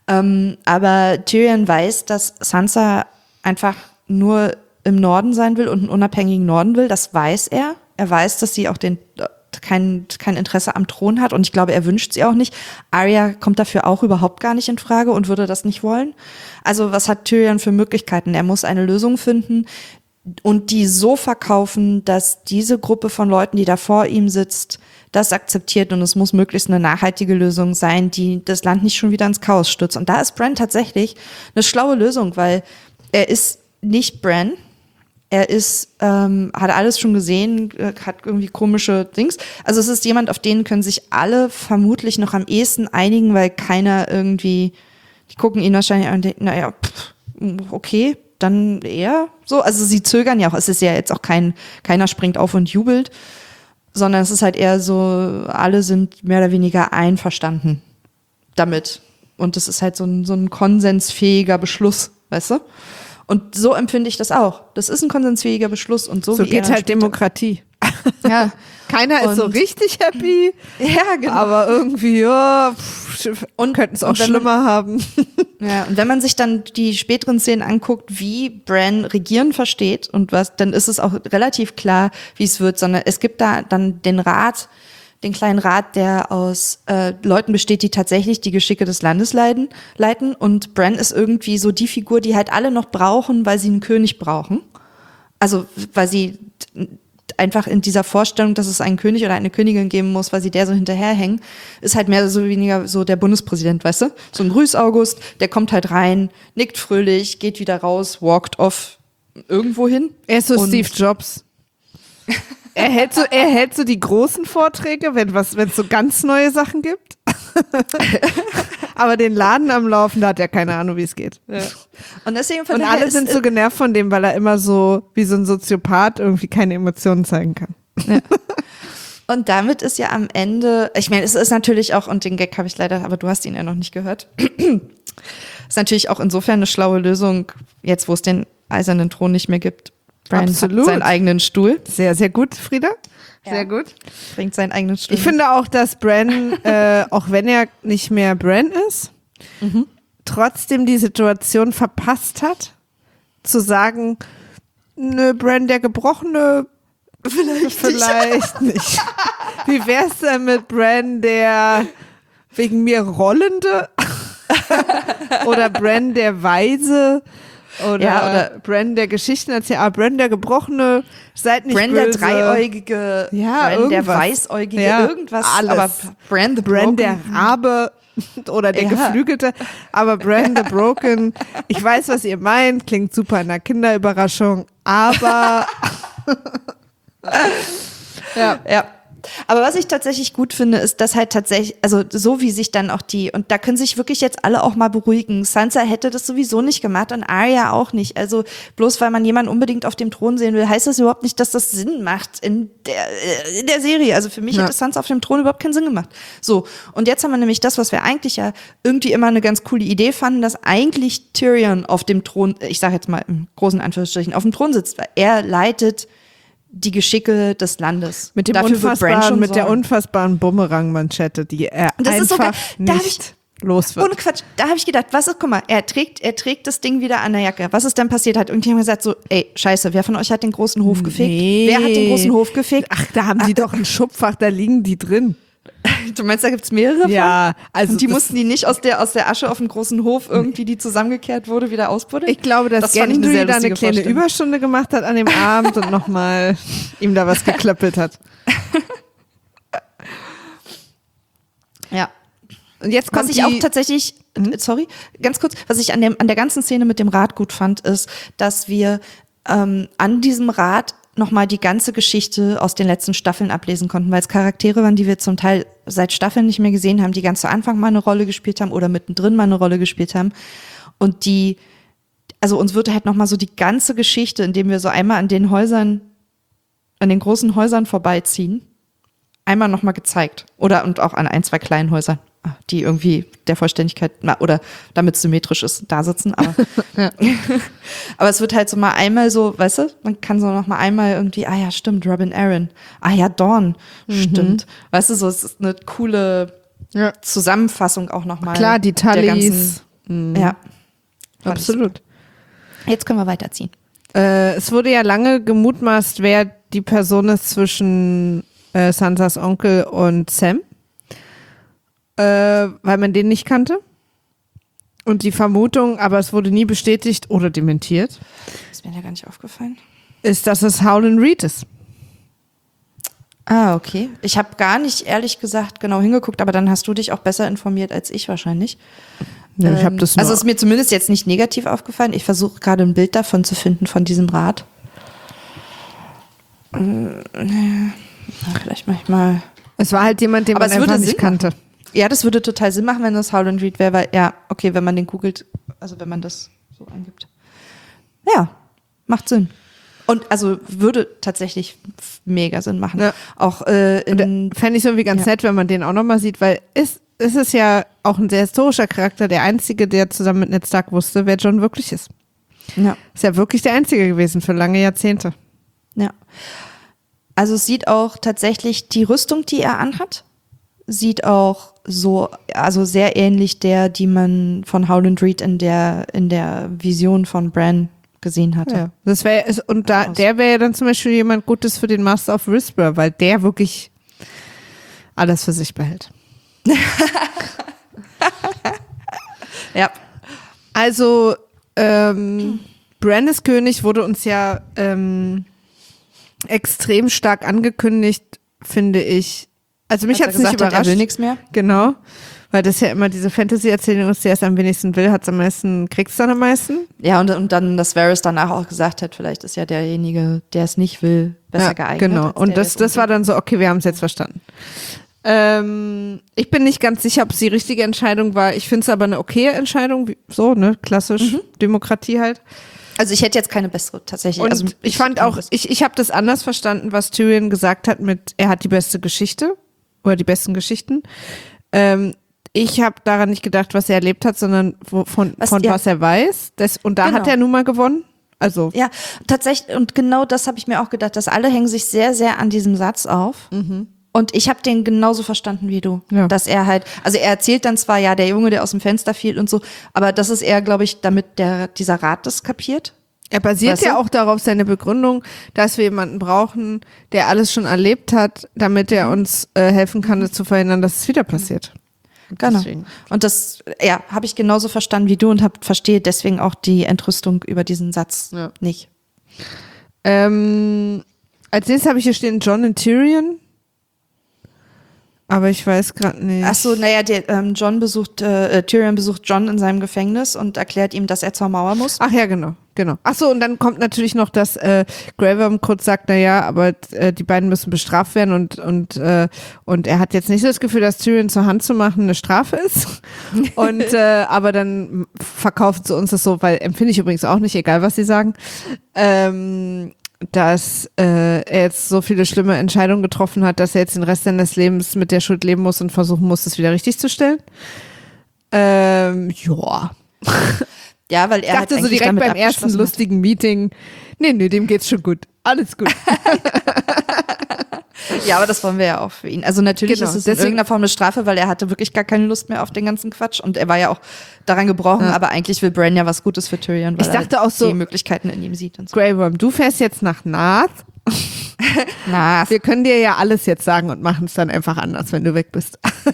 Aber Tyrion weiß, dass Sansa einfach nur im Norden sein will und einen unabhängigen Norden will. Das weiß er. Er weiß, dass sie auch kein Interesse am Thron hat und ich glaube, er wünscht sie auch nicht. Arya kommt dafür auch überhaupt gar nicht in Frage und würde das nicht wollen. Also was hat Tyrion für Möglichkeiten? Er muss eine Lösung finden und die so verkaufen, dass diese Gruppe von Leuten, die da vor ihm sitzt, das akzeptiert und es muss möglichst eine nachhaltige Lösung sein, die das Land nicht schon wieder ins Chaos stürzt. Und da ist Bran tatsächlich eine schlaue Lösung, weil er ist nicht Bran. Er ist, hat alles schon gesehen, hat irgendwie komische Dings. Also es ist jemand, auf den können sich alle vermutlich noch am ehesten einigen, weil keiner irgendwie, die gucken ihn wahrscheinlich an und denken, naja, okay, dann eher so. Also sie zögern ja auch. Es ist ja jetzt auch keiner springt auf und jubelt, sondern es ist halt eher so, alle sind mehr oder weniger einverstanden damit. Und es ist halt so ein konsensfähiger Beschluss, weißt du? Und so empfinde ich das auch. Das ist ein konsensfähiger Beschluss. Und so wie geht halt Demokratie. Ja. Keiner ist so richtig happy. Ja, genau. Aber irgendwie, ja, könnten es auch schlimmer haben. Ja, und wenn man sich dann die späteren Szenen anguckt, wie Bran Regieren versteht und was, dann ist es auch relativ klar, wie es wird, sondern es gibt da dann den kleinen Rat, der aus Leuten besteht, die tatsächlich die Geschicke des Landes leiten. Und Bran ist irgendwie so die Figur, die halt alle noch brauchen, weil sie einen König brauchen. Also, weil sie einfach in dieser Vorstellung, dass es einen König oder eine Königin geben muss, weil sie der so hinterherhängen, ist halt mehr so weniger so der Bundespräsident, weißt du? So ein Grüß August, der kommt halt rein, nickt fröhlich, geht wieder raus, walkt off irgendwo hin. Er ist so Steve Jobs. Er hält so die großen Vorträge, wenn es so ganz neue Sachen gibt. Aber den Laden am Laufen, da hat er keine Ahnung, wie es geht. Ja. Und deswegen und alle sind so genervt von dem, weil er immer so wie so ein Soziopath irgendwie keine Emotionen zeigen kann. Ja. Und damit ist ja am Ende, ich meine, es ist natürlich auch, und den Gag habe ich leider, aber du hast ihn ja noch nicht gehört, ist natürlich auch insofern eine schlaue Lösung, jetzt wo es den eisernen Thron nicht mehr gibt. Bran Absolut. hat seinen eigenen Stuhl. Sehr, sehr gut, Frieda. Sehr Ja. gut. Bringt seinen eigenen Stuhl. Ich finde auch, dass Bran, auch wenn er nicht mehr Bran ist, trotzdem die Situation verpasst hat, zu sagen, nö, Bran der Gebrochene, vielleicht nicht. Wie wär's denn mit Bran der wegen mir Rollende? Oder Bran der Weise? Oder Bran der Geschichtenerzähler, Bran der Gebrochene, seid nicht Bran böse. der Dreieugige, Ja, Bran der irgendwas. Weißäugige, Ja, irgendwas. alles. Aber Bran the Bran Broken. der Rabe oder der Ja. Geflügelte, aber Bran the Broken, ich weiß, was ihr meint, klingt super in einer Kinderüberraschung, aber Ja. Aber was ich tatsächlich gut finde, ist, dass halt tatsächlich, also so wie sich dann auch und da können sich wirklich jetzt alle auch mal beruhigen. Sansa hätte das sowieso nicht gemacht und Arya auch nicht. Also bloß weil man jemanden unbedingt auf dem Thron sehen will, heißt das überhaupt nicht, dass das Sinn macht in der Serie. Also für mich hätte Sansa auf dem Thron überhaupt keinen Sinn gemacht. So, und jetzt haben wir nämlich das, was wir eigentlich ja irgendwie immer eine ganz coole Idee fanden, dass eigentlich Tyrion auf dem Thron, ich sage jetzt mal im großen Anführungsstrichen, auf dem Thron sitzt, weil er leitet die Geschicke des Landes. mit der unfassbaren Bumerang-Manschette, die er Das einfach ist so geil. Da hab nicht los wird. Ohne Quatsch, da habe ich gedacht, guck mal, er trägt das Ding wieder an der Jacke. Was ist denn passiert? Hat irgendjemand gesagt so, ey, scheiße, wer von euch hat den großen Hof gefegt? Nee. Wer hat den großen Hof gefegt? Ach, da haben die doch ein Schubfach, da liegen die drin. Du meinst, da gibt's mehrere von? Ja, also Und die das- mussten die nicht aus der Asche auf dem großen Hof irgendwie, die zusammengekehrt wurde, wieder ausbuddeln? Ich glaube, dass fand ich eine Gendry sehr da eine lustige kleine Vorstellung. Überstunde gemacht hat an dem Abend und nochmal ihm da was geklöppelt hat. Ja. Und jetzt kommt Was ich auch tatsächlich, sorry, ganz kurz, was ich an der ganzen Szene mit dem Rad gut fand, ist, dass wir an diesem Rad nochmal die ganze Geschichte aus den letzten Staffeln ablesen konnten, weil es Charaktere waren, die wir zum Teil seit Staffeln nicht mehr gesehen haben, die ganz zu Anfang mal eine Rolle gespielt haben oder mittendrin mal eine Rolle gespielt haben. Und also uns wird halt nochmal so die ganze Geschichte, indem wir so einmal an den großen Häusern vorbeiziehen, einmal nochmal gezeigt. Und auch an ein, zwei kleinen Häusern, die irgendwie der Vollständigkeit, oder damit es symmetrisch ist, da sitzen. Aber, aber es wird halt so mal einmal so, weißt du, man kann so noch mal einmal irgendwie, ja, stimmt, Robin Aaron. Ja, Dawn, stimmt. Weißt du, so, es ist eine coole Zusammenfassung auch nochmal. klar, die der Tullys. ganzen- Ja. Absolut. Jetzt können wir weiterziehen. Es wurde ja lange gemutmaßt, wer die Person ist zwischen Sansas Onkel und Sam, weil man den nicht kannte. Und die Vermutung, aber es wurde nie bestätigt oder dementiert, Ist mir ja gar nicht aufgefallen. ist, dass es Howland Reed ist. Ah, okay. Ich habe gar nicht, ehrlich gesagt, genau hingeguckt, aber dann hast du dich auch besser informiert als ich wahrscheinlich. Ja, ich hab das nur- also ist mir zumindest jetzt nicht negativ aufgefallen. Ich versuche gerade ein Bild davon zu finden, von diesem Rad. Vielleicht manchmal. Es war halt jemand, den Aber man es würde einfach nicht Sinn kannte. Ja, das würde total Sinn machen, wenn das Howland Reed wäre, weil, ja, okay, wenn man den googelt, also wenn man das so eingibt. Ja, macht Sinn. Und also würde tatsächlich mega Sinn machen. Ja. Auch Fände ich irgendwie ganz nett, wenn man den auch nochmal sieht, weil es ist ja auch ein sehr historischer Charakter, der Einzige, der zusammen mit Ned Stark wusste, wer John wirklich ist. ja. Ist ja wirklich der Einzige gewesen für lange Jahrzehnte. Ja. Also es sieht auch tatsächlich die Rüstung, die er anhat, sieht auch so, also sehr ähnlich der, die man von Howland Reed in der Vision von Bran gesehen hatte. Ja. Das wäre und da der wäre ja dann zum Beispiel jemand Gutes für den Master of Whisper, weil der wirklich alles für sich behält. Ja. Also Bran ist König wurde uns ja extrem stark angekündigt, finde ich. Also mich hat es nicht überrascht. Er will nichts mehr. Genau, weil das ja immer diese Fantasy-Erzählung ist, der es am wenigsten will, hat es am meisten, kriegt's dann am meisten. Ja, und dann, dass Varys danach auch gesagt hat, vielleicht ist ja derjenige, der es nicht will, besser geeignet. Genau, als und der, das war dann so, okay, wir haben es jetzt verstanden. Ich bin nicht ganz sicher, ob es die richtige Entscheidung war. Ich finde es aber eine okaye Entscheidung, so, ne, klassisch, Demokratie halt. Also ich hätte jetzt keine bessere tatsächlich. Und also ich fand auch, ich habe das anders verstanden, was Tyrion gesagt hat mit, er hat die beste Geschichte oder die besten Geschichten. Ich habe daran nicht gedacht, was er erlebt hat, sondern von was er weiß. Und da hat er nun mal gewonnen. Also ja, tatsächlich, und genau das habe ich mir auch gedacht, dass alle hängen sich sehr, sehr an diesem Satz auf. Und ich habe den genauso verstanden wie du. Ja. Dass er halt, also er erzählt dann zwar, ja, der Junge, der aus dem Fenster fiel und so, aber das ist eher, glaube ich, damit dieser Rat das kapiert. er basiert Weißt ja du? auch darauf, seine Begründung, dass wir jemanden brauchen, der alles schon erlebt hat, damit er uns helfen kann, das zu verhindern, dass es wieder passiert. Genau. Deswegen. Und das, ja, habe ich genauso verstanden wie du und verstehe deswegen auch die Entrüstung über diesen Satz nicht. Als nächstes habe ich hier stehen Jon und Tyrion. Aber ich weiß gerade nicht. Ach so, naja, Tyrion besucht Jon in seinem Gefängnis und erklärt ihm, dass er zur Mauer muss. Ach ja, genau. Ach so, und dann kommt natürlich noch, dass Grey Worm kurz sagt, naja, aber die beiden müssen bestraft werden und er hat jetzt nicht so das Gefühl, dass Tyrion zur Hand zu machen eine Strafe ist. Und aber dann verkaufen sie uns das so, weil empfinde ich übrigens auch nicht, egal was sie sagen, dass er jetzt so viele schlimme Entscheidungen getroffen hat, dass er jetzt den Rest seines Lebens mit der Schuld leben muss und versuchen muss, das wieder richtig zu stellen. Ja. Ja, weil er Ich dachte hat so direkt damit beim ersten abgeschlossen hat. lustigen Meeting, nee, dem geht's schon gut. Alles gut. Ja, aber das wollen wir ja auch für ihn. Also natürlich Genau, ist es in deswegen- irgendeiner Form eine Strafe, weil er hatte wirklich gar keine Lust mehr auf den ganzen Quatsch und er war ja auch daran gebrochen, aber eigentlich will Bran ja was Gutes für Tyrion, weil Ich dachte er auch so- die Möglichkeiten in ihm sieht und so. Grey Worm, du fährst jetzt nach Nath. Na, Wir können dir ja alles jetzt sagen und machen es dann einfach anders, wenn du weg bist.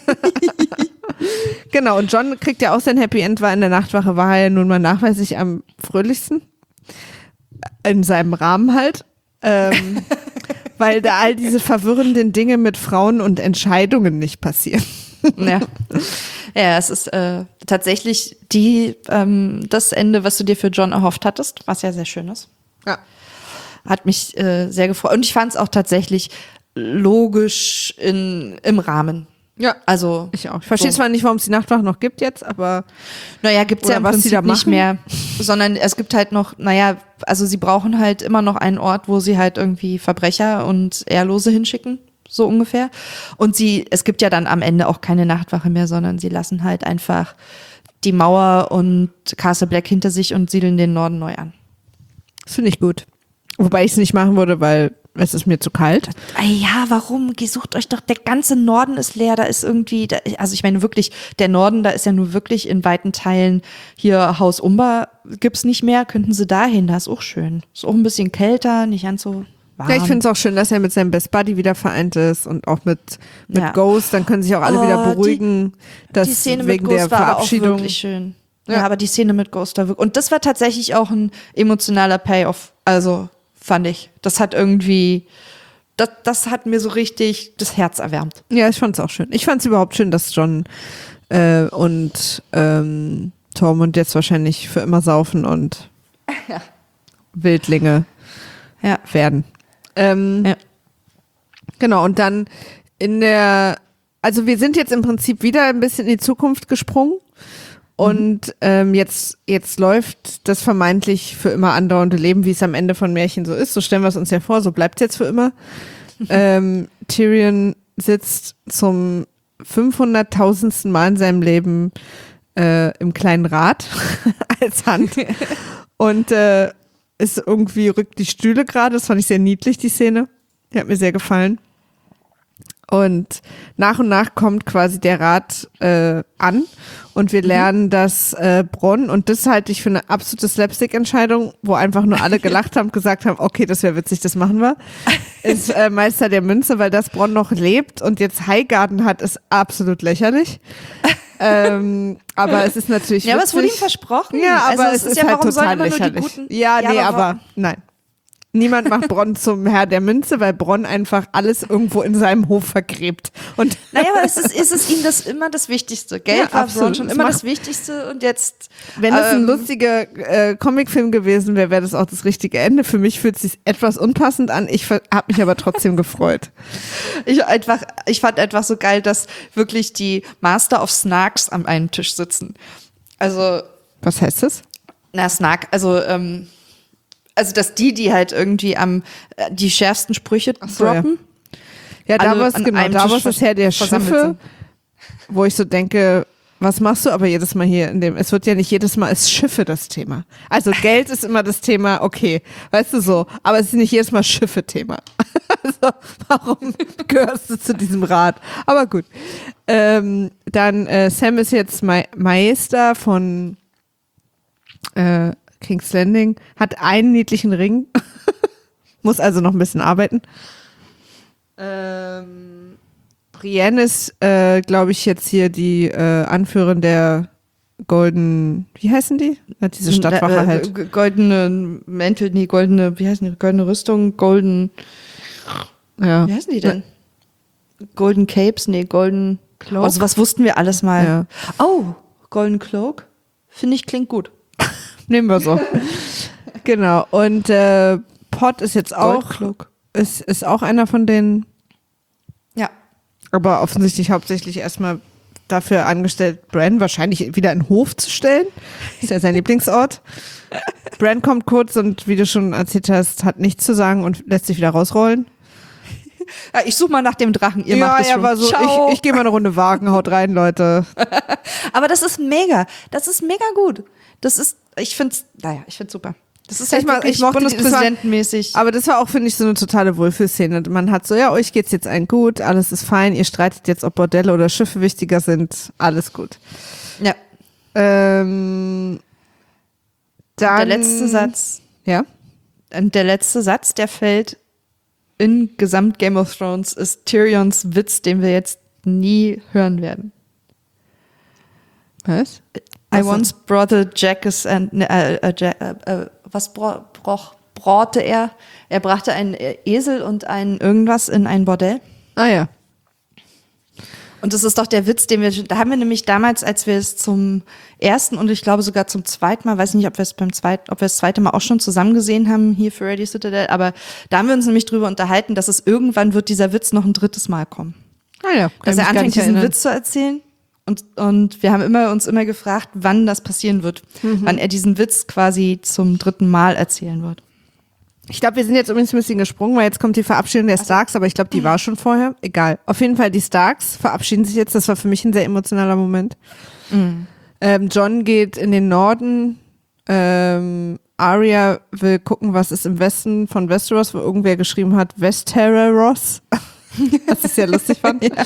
Genau, und Jon kriegt ja auch sein Happy End, weil in der Nachtwache war er ja nun mal nachweislich am fröhlichsten. In seinem Rahmen halt. Weil da all diese verwirrenden Dinge mit Frauen und Entscheidungen nicht passieren. ja. Ja, es ist tatsächlich das Ende, was du dir für Jon erhofft hattest, was ja sehr schön ist. Ja. Hat mich sehr gefreut. Und ich fand es auch tatsächlich logisch im Rahmen. Ja, Also ich auch. Ich verstehe so. zwar nicht, warum es die Nachtwache noch gibt jetzt, aber Naja, gibt's ja Oder im was sie Prinzip da nicht machen. mehr, sondern es gibt halt noch, naja, also sie brauchen halt immer noch einen Ort, wo sie halt irgendwie Verbrecher und Ehrlose hinschicken, so ungefähr. Und es gibt ja dann am Ende auch keine Nachtwache mehr, sondern sie lassen halt einfach die Mauer und Castle Black hinter sich und siedeln den Norden neu an. das finde ich gut. Wobei ich es nicht machen würde, weil es ist mir zu kalt. Ja, warum? Sucht euch doch, der ganze Norden ist leer, da ist irgendwie, also ich meine wirklich, der Norden, da ist ja nur wirklich in weiten Teilen hier Haus Umber gibt's nicht mehr, könnten sie dahin, das ist auch schön. Ist auch ein bisschen kälter, nicht ganz so warm. Ja, ich finde es auch schön, dass er mit seinem Best Buddy wieder vereint ist und auch mit Ghost, dann können sich auch alle wieder beruhigen, dass die Szene wegen mit Ghost der war Verabschiedung. auch wirklich schön. Ja, aber die Szene mit Ghost war wirklich, und das war tatsächlich auch ein emotionaler Payoff, also fand ich. Das hat irgendwie, das hat mir so richtig das Herz erwärmt. Ja, ich fand es auch schön. Ich fand es überhaupt schön, dass John und Tormund jetzt wahrscheinlich für immer saufen und Wildlinge werden. Genau, und dann also wir sind jetzt im Prinzip wieder ein bisschen in die Zukunft gesprungen. Und jetzt läuft das vermeintlich für immer andauernde Leben, wie es am Ende von Märchen so ist. So stellen wir es uns ja vor, so bleibt es jetzt für immer. Tyrion sitzt zum 500.000. Mal in seinem Leben im kleinen Rad als Hand und ist irgendwie, rückt die Stühle gerade. Das fand ich sehr niedlich, die Szene. Die hat mir sehr gefallen. Und nach kommt quasi der Rat an und wir lernen, dass Bronn, und das halte ich für eine absolute Slapstick-Entscheidung, wo einfach nur alle gelacht haben, gesagt haben, okay, das wäre witzig, das machen wir, ist Meister der Münze, weil das Bronn noch lebt und jetzt Highgarden hat, ist absolut lächerlich. Aber es ist natürlich Ja, aber es wurde ihm witzig. versprochen. Ja, aber also es ist ja, halt warum sollen total immer nur die lächerlich. Guten? Ja, nee, aber aber nein. Niemand macht Bronn zum Herr der Münze, weil Bronn einfach alles irgendwo in seinem Hof vergräbt. Und naja, aber ist es ihm das immer das Wichtigste. Geld war Bronn schon immer das Wichtigste und jetzt. Wenn das ein lustiger Comicfilm gewesen wäre, wäre das auch das richtige Ende. Für mich fühlt es sich etwas unpassend an. Ich habe mich aber trotzdem gefreut. Ich fand einfach so geil, dass wirklich die Master of Snarks am einen Tisch sitzen. Also. Was heißt das? Na, Snark, also dass die halt irgendwie die schärfsten Sprüche droppen. Ja, da war es da war das Herr der Schiffe, wo ich so denke, was machst du aber jedes Mal hier es wird ja nicht jedes Mal als Schiffe das Thema. Also Geld ist immer das Thema, okay, weißt du so, aber es ist nicht jedes Mal Schiffe-Thema. Also warum gehörst du zu diesem Rat? Aber gut. Dann Sam ist jetzt Meister von King's Landing, hat einen niedlichen Ring, muss also noch ein bisschen arbeiten. Brienne ist, glaube ich, jetzt hier die Anführerin der Golden, wie heißen die? Hat diese Stadtwache halt. Goldene Mäntel, nee, wie heißen die? Goldene Rüstung, ja. Wie heißen die denn? Golden Capes, nee, Golden Cloak. Also was wussten wir alles mal. Ja. Oh, Golden Cloak, finde ich, klingt gut. Nehmen wir so. Genau. Und Pot ist jetzt auch, ist auch einer von denen. Ja. Aber offensichtlich hauptsächlich erstmal dafür angestellt, Bran wahrscheinlich wieder in den Hof zu stellen. Ist ja sein Lieblingsort. Bran kommt kurz und wie du schon erzählt hast, hat nichts zu sagen und lässt sich wieder rausrollen. Ja, ich suche mal nach dem Drachen. Ihr macht das schon. War so, ich gehe mal eine Runde wagen, haut rein, Leute. Aber das ist mega. Das ist mega gut. Ich finde es super. Das ist halt wirklich bundespräsidentenmäßig. Aber das war auch, finde ich, so eine totale Wohlfühlszene. Man hat so, ja, euch geht's jetzt allen gut, alles ist fein, ihr streitet jetzt, ob Bordelle oder Schiffe wichtiger sind, alles gut. Ja. Dann, der letzte Satz. Ja? Der letzte Satz, der fällt in Gesamt Game of Thrones, ist Tyrions Witz, den wir jetzt nie hören werden. Was? I once brought a Jackass and was braute er? Er brachte einen Esel und ein irgendwas in ein Bordell. Ah ja. Und das ist doch der Witz, da haben wir nämlich damals, als wir es zum ersten und ich glaube sogar zum zweiten Mal, weiß nicht, ob wir es das zweite Mal auch schon zusammen gesehen haben, hier für Ready Citadel, aber da haben wir uns nämlich drüber unterhalten, dass es irgendwann wird dieser Witz noch ein drittes Mal kommen. Ah ja. Dass er anfängt, diesen Witz zu erzählen. Und wir haben uns immer gefragt, wann das passieren wird. Wann er diesen Witz quasi zum dritten Mal erzählen wird. Ich glaube, wir sind jetzt übrigens ein bisschen gesprungen, weil jetzt kommt die Verabschiedung der Starks, aber ich glaube, die war schon vorher. Egal. Auf jeden Fall, die Starks verabschieden sich jetzt. Das war für mich ein sehr emotionaler Moment. John geht in den Norden Arya will gucken, was ist im Westen von Westeros, wo irgendwer geschrieben hat, Westeros. Was ich sehr lustig fand. Ja.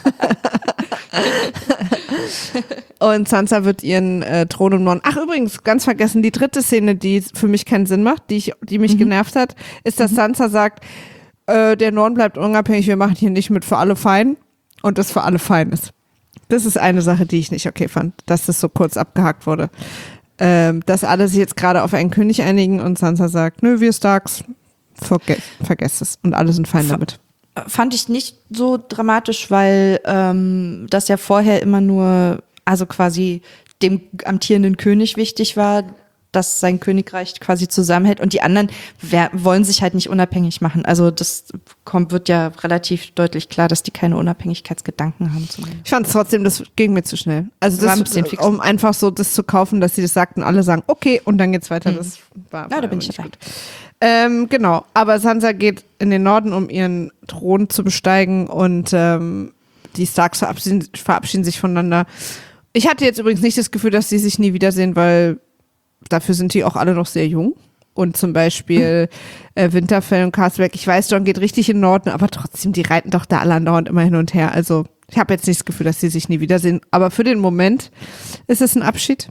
Und Sansa wird ihren Thron im Norden. Ach, übrigens, ganz vergessen, die dritte Szene, die für mich keinen Sinn macht, die mich genervt hat, ist, dass Sansa sagt, der Norden bleibt unabhängig, wir machen hier nicht mit für alle fein und das für alle fein ist. Das ist eine Sache, die ich nicht okay fand, dass das so kurz abgehakt wurde. Dass alle sich jetzt gerade auf einen König einigen und Sansa sagt, nö, wir Starks, vergesst es und alle sind fein damit. Fand ich nicht so dramatisch, weil das ja vorher immer nur, also quasi dem amtierenden König wichtig war, dass sein Königreich quasi zusammenhält und die anderen wollen sich halt nicht unabhängig machen. Also das wird ja relativ deutlich klar, dass die keine Unabhängigkeitsgedanken haben. Ich fand es trotzdem, das ging mir zu schnell. Also das war ein bisschen fix. Um einfach so das zu kaufen, dass sie das sagten, alle sagen, okay, und dann geht's weiter. Das war da bin ich dabei. Genau, aber Sansa geht in den Norden, um ihren Thron zu besteigen und die Starks verabschieden sich voneinander. Ich hatte jetzt übrigens nicht das Gefühl, dass sie sich nie wiedersehen, weil dafür sind die auch alle noch sehr jung. Und zum Beispiel Winterfell und Castellack. Ich weiß, Jon geht richtig in den Norden, aber trotzdem, die reiten doch da alle andauernd immer hin und her. Also ich habe jetzt nicht das Gefühl, dass sie sich nie wiedersehen. Aber für den Moment ist es ein Abschied.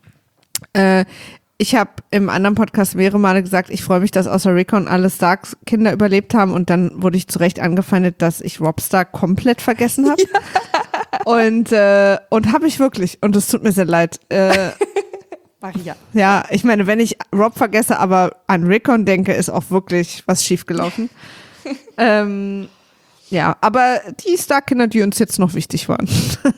Ich habe im anderen Podcast mehrere Male gesagt, ich freue mich, dass außer Rickon alle Starks Kinder überlebt haben. Und dann wurde ich zu Recht angefeindet, dass ich Robb Stark komplett vergessen habe. Ja. Und habe ich wirklich. Und es tut mir sehr leid. Maria. Ja, ich meine, wenn ich Robb vergesse, aber an Rickon denke, ist auch wirklich was schiefgelaufen. Ja, aber die Stark-Kinder, die uns jetzt noch wichtig waren.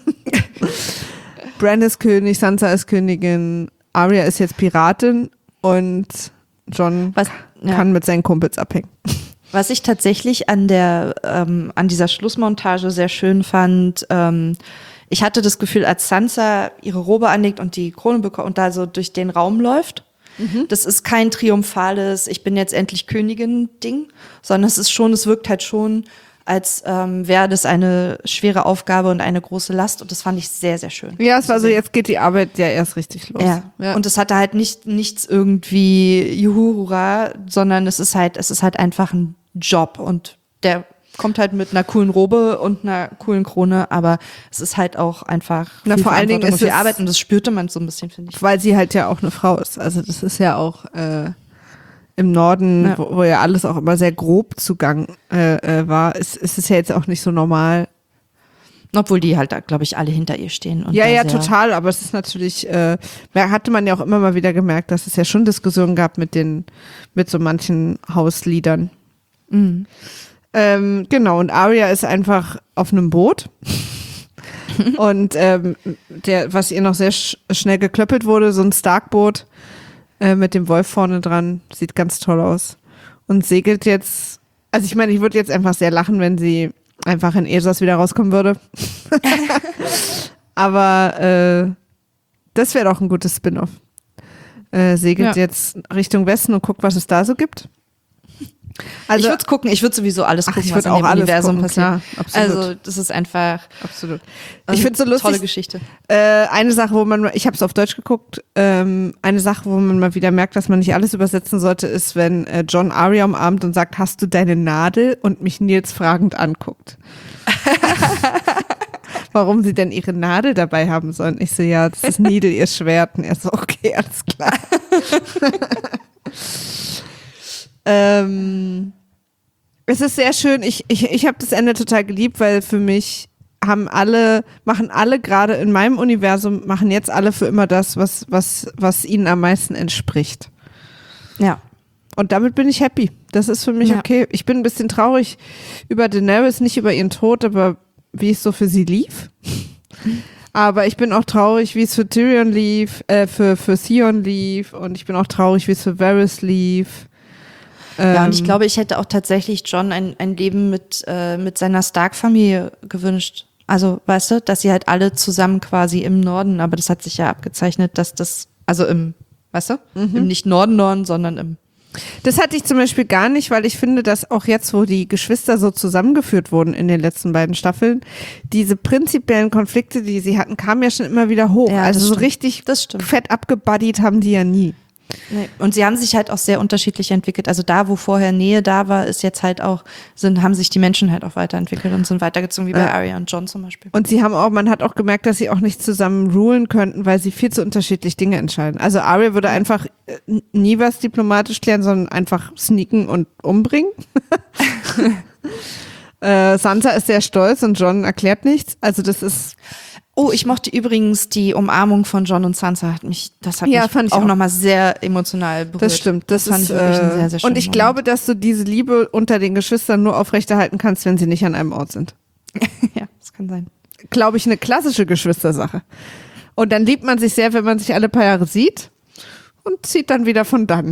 Bran ist König, Sansa ist Königin, Arya ist jetzt Piratin und Jon kann mit seinen Kumpels abhängen. Was ich tatsächlich an dieser Schlussmontage sehr schön fand, ich hatte das Gefühl, als Sansa ihre Robe anlegt und die Krone bekommt und da so durch den Raum läuft, das ist kein triumphales, ich bin jetzt endlich Königin-Ding, sondern es wirkt halt schon, als wäre das eine schwere Aufgabe und eine große Last und das fand ich sehr, sehr schön. Ja, es war so, jetzt geht die Arbeit ja erst richtig los. Ja. Und es hatte halt nichts irgendwie Juhu, Hurra, sondern es ist halt einfach ein Job und der kommt halt mit einer coolen Robe und einer coolen Krone, aber es ist halt auch einfach vor allen Dingen ist viel Arbeit und das spürte man so ein bisschen, finde ich. Weil sie halt ja auch eine Frau ist. Also das ist ja auch im Norden, wo ja alles auch immer sehr grob zugang war, ist es ja jetzt auch nicht so normal. Obwohl die halt da, glaube ich, alle hinter ihr stehen. Und ja, total, aber es ist natürlich, hatte man ja auch immer mal wieder gemerkt, dass es ja schon Diskussionen gab mit so manchen Hausliedern. Mhm. Genau, und Arya ist einfach auf einem Boot und was ihr noch sehr schnell geklöppelt wurde, so ein Stark-Boot mit dem Wolf vorne dran, sieht ganz toll aus und segelt jetzt, also ich meine, ich würde jetzt einfach sehr lachen, wenn sie einfach in Essos wieder rauskommen würde, aber das wäre doch ein gutes Spin-off. Segelt jetzt Richtung Westen und guckt, was es da so gibt. Also, ich würde gucken, ich würde sowieso alles gucken, was in dem Universum passiert. Klar, also das ist einfach absolut. Ich finde so lustig. Tolle Geschichte. Eine Sache, ich habe es auf Deutsch geguckt, eine Sache, wo man mal wieder merkt, dass man nicht alles übersetzen sollte, ist, wenn Jon Arya umarmt und sagt, hast du deine Nadel? Und mich Nils fragend anguckt. Warum sie denn ihre Nadel dabei haben sollen. Ich so, ja, das ist Needle, ihr Schwert. Und er so, okay, alles klar. Es ist sehr schön. Ich habe das Ende total geliebt, weil für mich machen alle gerade in meinem Universum, machen jetzt alle für immer das, was ihnen am meisten entspricht. Ja. Und damit bin ich happy. Das ist für mich okay. Ich bin ein bisschen traurig über Daenerys, nicht über ihren Tod, aber wie es so für sie lief. Aber ich bin auch traurig, wie es für Tyrion lief, für Theon lief, und ich bin auch traurig, wie es für Varys lief. Ja, und ich glaube, ich hätte auch tatsächlich Jon ein Leben mit seiner Stark-Familie gewünscht. Also, weißt du, dass sie halt alle zusammen quasi im Norden, aber das hat sich ja abgezeichnet, dass das, also im nicht Norden, sondern im. Das hatte ich zum Beispiel gar nicht, weil ich finde, dass auch jetzt, wo die Geschwister so zusammengeführt wurden in den letzten beiden Staffeln, diese prinzipiellen Konflikte, die sie hatten, kamen ja schon immer wieder hoch. Ja, also so stimmt. richtig fett abgebuddied haben die ja nie. Nee. Und sie haben sich halt auch sehr unterschiedlich entwickelt. Also da, wo vorher Nähe da war, ist jetzt halt auch, haben sich die Menschen halt auch weiterentwickelt und sind weitergezogen, wie bei Arya und Jon zum Beispiel. Und man hat auch gemerkt, dass sie auch nicht zusammen rulen könnten, weil sie viel zu unterschiedlich Dinge entscheiden. Also Arya würde einfach nie was diplomatisch klären, sondern einfach sneaken und umbringen. Sansa ist sehr stolz und Jon erklärt nichts. Also das ist... Oh, ich mochte übrigens die Umarmung von Jon und Sansa. Das hat mich auch nochmal sehr emotional berührt. Das stimmt. Das fand ich wirklich ein sehr, sehr schöner Und ich glaube, dass du diese Liebe unter den Geschwistern nur aufrechterhalten kannst, wenn sie nicht an einem Ort sind. Ja, das kann sein. Glaube ich, eine klassische Geschwistersache. Und dann liebt man sich sehr, wenn man sich alle paar Jahre sieht und zieht dann wieder von dann.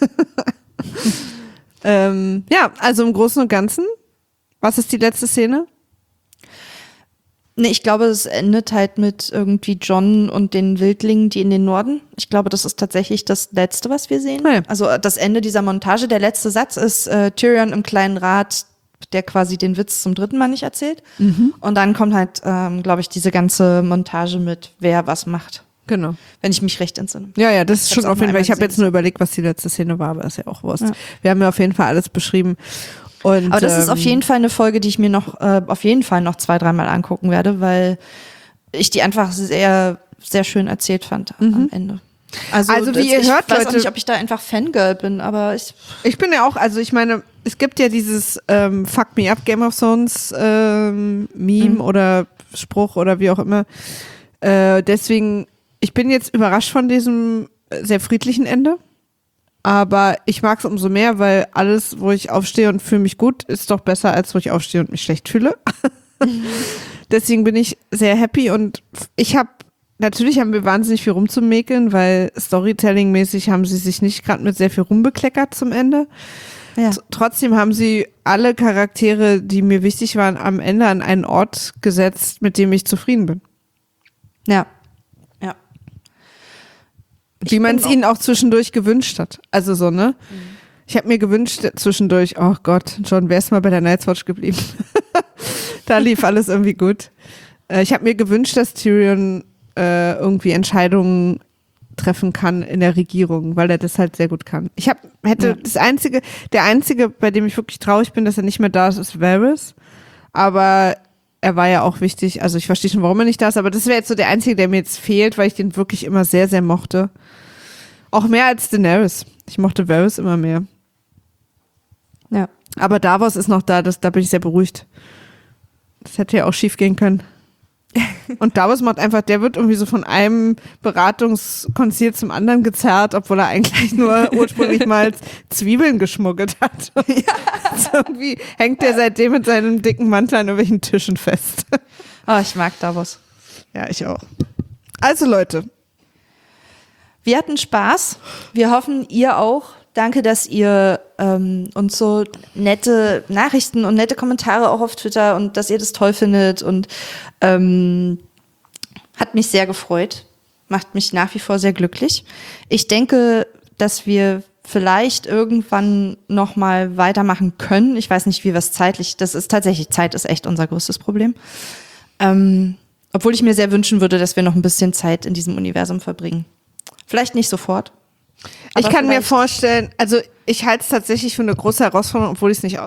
Ja, also im Großen und Ganzen, was ist die letzte Szene? Nee, ich glaube, es endet halt mit irgendwie Jon und den Wildlingen, die in den Norden. Ich glaube, das ist tatsächlich das Letzte, was wir sehen. Ja. Also das Ende dieser Montage. Der letzte Satz ist Tyrion im kleinen Rat, der quasi den Witz zum 3. Mal nicht erzählt. Und dann kommt halt, glaube ich, diese ganze Montage mit, wer was macht. Genau. Wenn ich mich recht entsinne. Ja, das ist schon auf jeden Fall. Ich habe gesehen. jetzt nur überlegt, was die letzte Szene war, aber ist ja auch Wurst. Ja. Wir haben ja auf jeden Fall alles beschrieben. Und, aber das ist auf jeden Fall eine Folge, die ich mir noch auf jeden Fall noch 2-3 Mal angucken werde, weil ich die einfach sehr, sehr schön erzählt fand am Ende. Also wie ihr hört, ich weiß Leute, auch nicht, ob ich da einfach Fangirl bin, aber ich bin ja auch, also ich meine, es gibt ja dieses Fuck Me Up Game of Thrones Meme oder Spruch oder wie auch immer. Deswegen, ich bin jetzt überrascht von diesem sehr friedlichen Ende. Aber ich mag es umso mehr, weil alles, wo ich aufstehe und fühle mich gut, ist doch besser, als wo ich aufstehe und mich schlecht fühle. Deswegen bin ich sehr happy und natürlich haben wir wahnsinnig viel rumzumäkeln, weil Storytelling-mäßig haben sie sich nicht gerade mit sehr viel rumbekleckert zum Ende. ja. Trotzdem haben sie alle Charaktere, die mir wichtig waren, am Ende an einen Ort gesetzt, mit dem ich zufrieden bin. Ja. Wie man es ihnen auch zwischendurch gewünscht hat. Also so, ne? Ich habe mir gewünscht zwischendurch, oh Gott, Jon, wär's mal bei der Night's Watch geblieben. Da lief alles irgendwie gut. Ich habe mir gewünscht, dass Tyrion irgendwie Entscheidungen treffen kann in der Regierung, weil er das halt sehr gut kann. Der einzige, bei dem ich wirklich traurig bin, dass er nicht mehr da ist Varys. Aber er war ja auch wichtig, also ich verstehe schon, warum er nicht da ist, aber das wäre jetzt so der einzige, der mir jetzt fehlt, weil ich den wirklich immer sehr, sehr mochte. Auch mehr als Daenerys. Ich mochte Varys immer mehr. Ja. Aber Davos ist noch da, da bin ich sehr beruhigt. Das hätte ja auch schief gehen können. Und Davos macht einfach, der wird irgendwie so von einem Beratungskonzil zum anderen gezerrt, obwohl er eigentlich nur ursprünglich mal Zwiebeln geschmuggelt hat. Ja. Also irgendwie hängt der seitdem mit seinem dicken Mantel an irgendwelchen Tischen fest. Oh, ich mag Davos. Ja, ich auch. Also Leute. Wir hatten Spaß. Wir hoffen, ihr auch. Danke, dass ihr uns so nette Nachrichten und nette Kommentare auch auf Twitter und dass ihr das toll findet und hat mich sehr gefreut. Macht mich nach wie vor sehr glücklich. Ich denke, dass wir vielleicht irgendwann noch mal weitermachen können. Ich weiß nicht, wie wir es zeitlich, Zeit ist echt unser größtes Problem. Obwohl ich mir sehr wünschen würde, dass wir noch ein bisschen Zeit in diesem Universum verbringen. Vielleicht nicht sofort. Ich kann mir vorstellen, also ich halte es tatsächlich für eine große Herausforderung, obwohl ich es nicht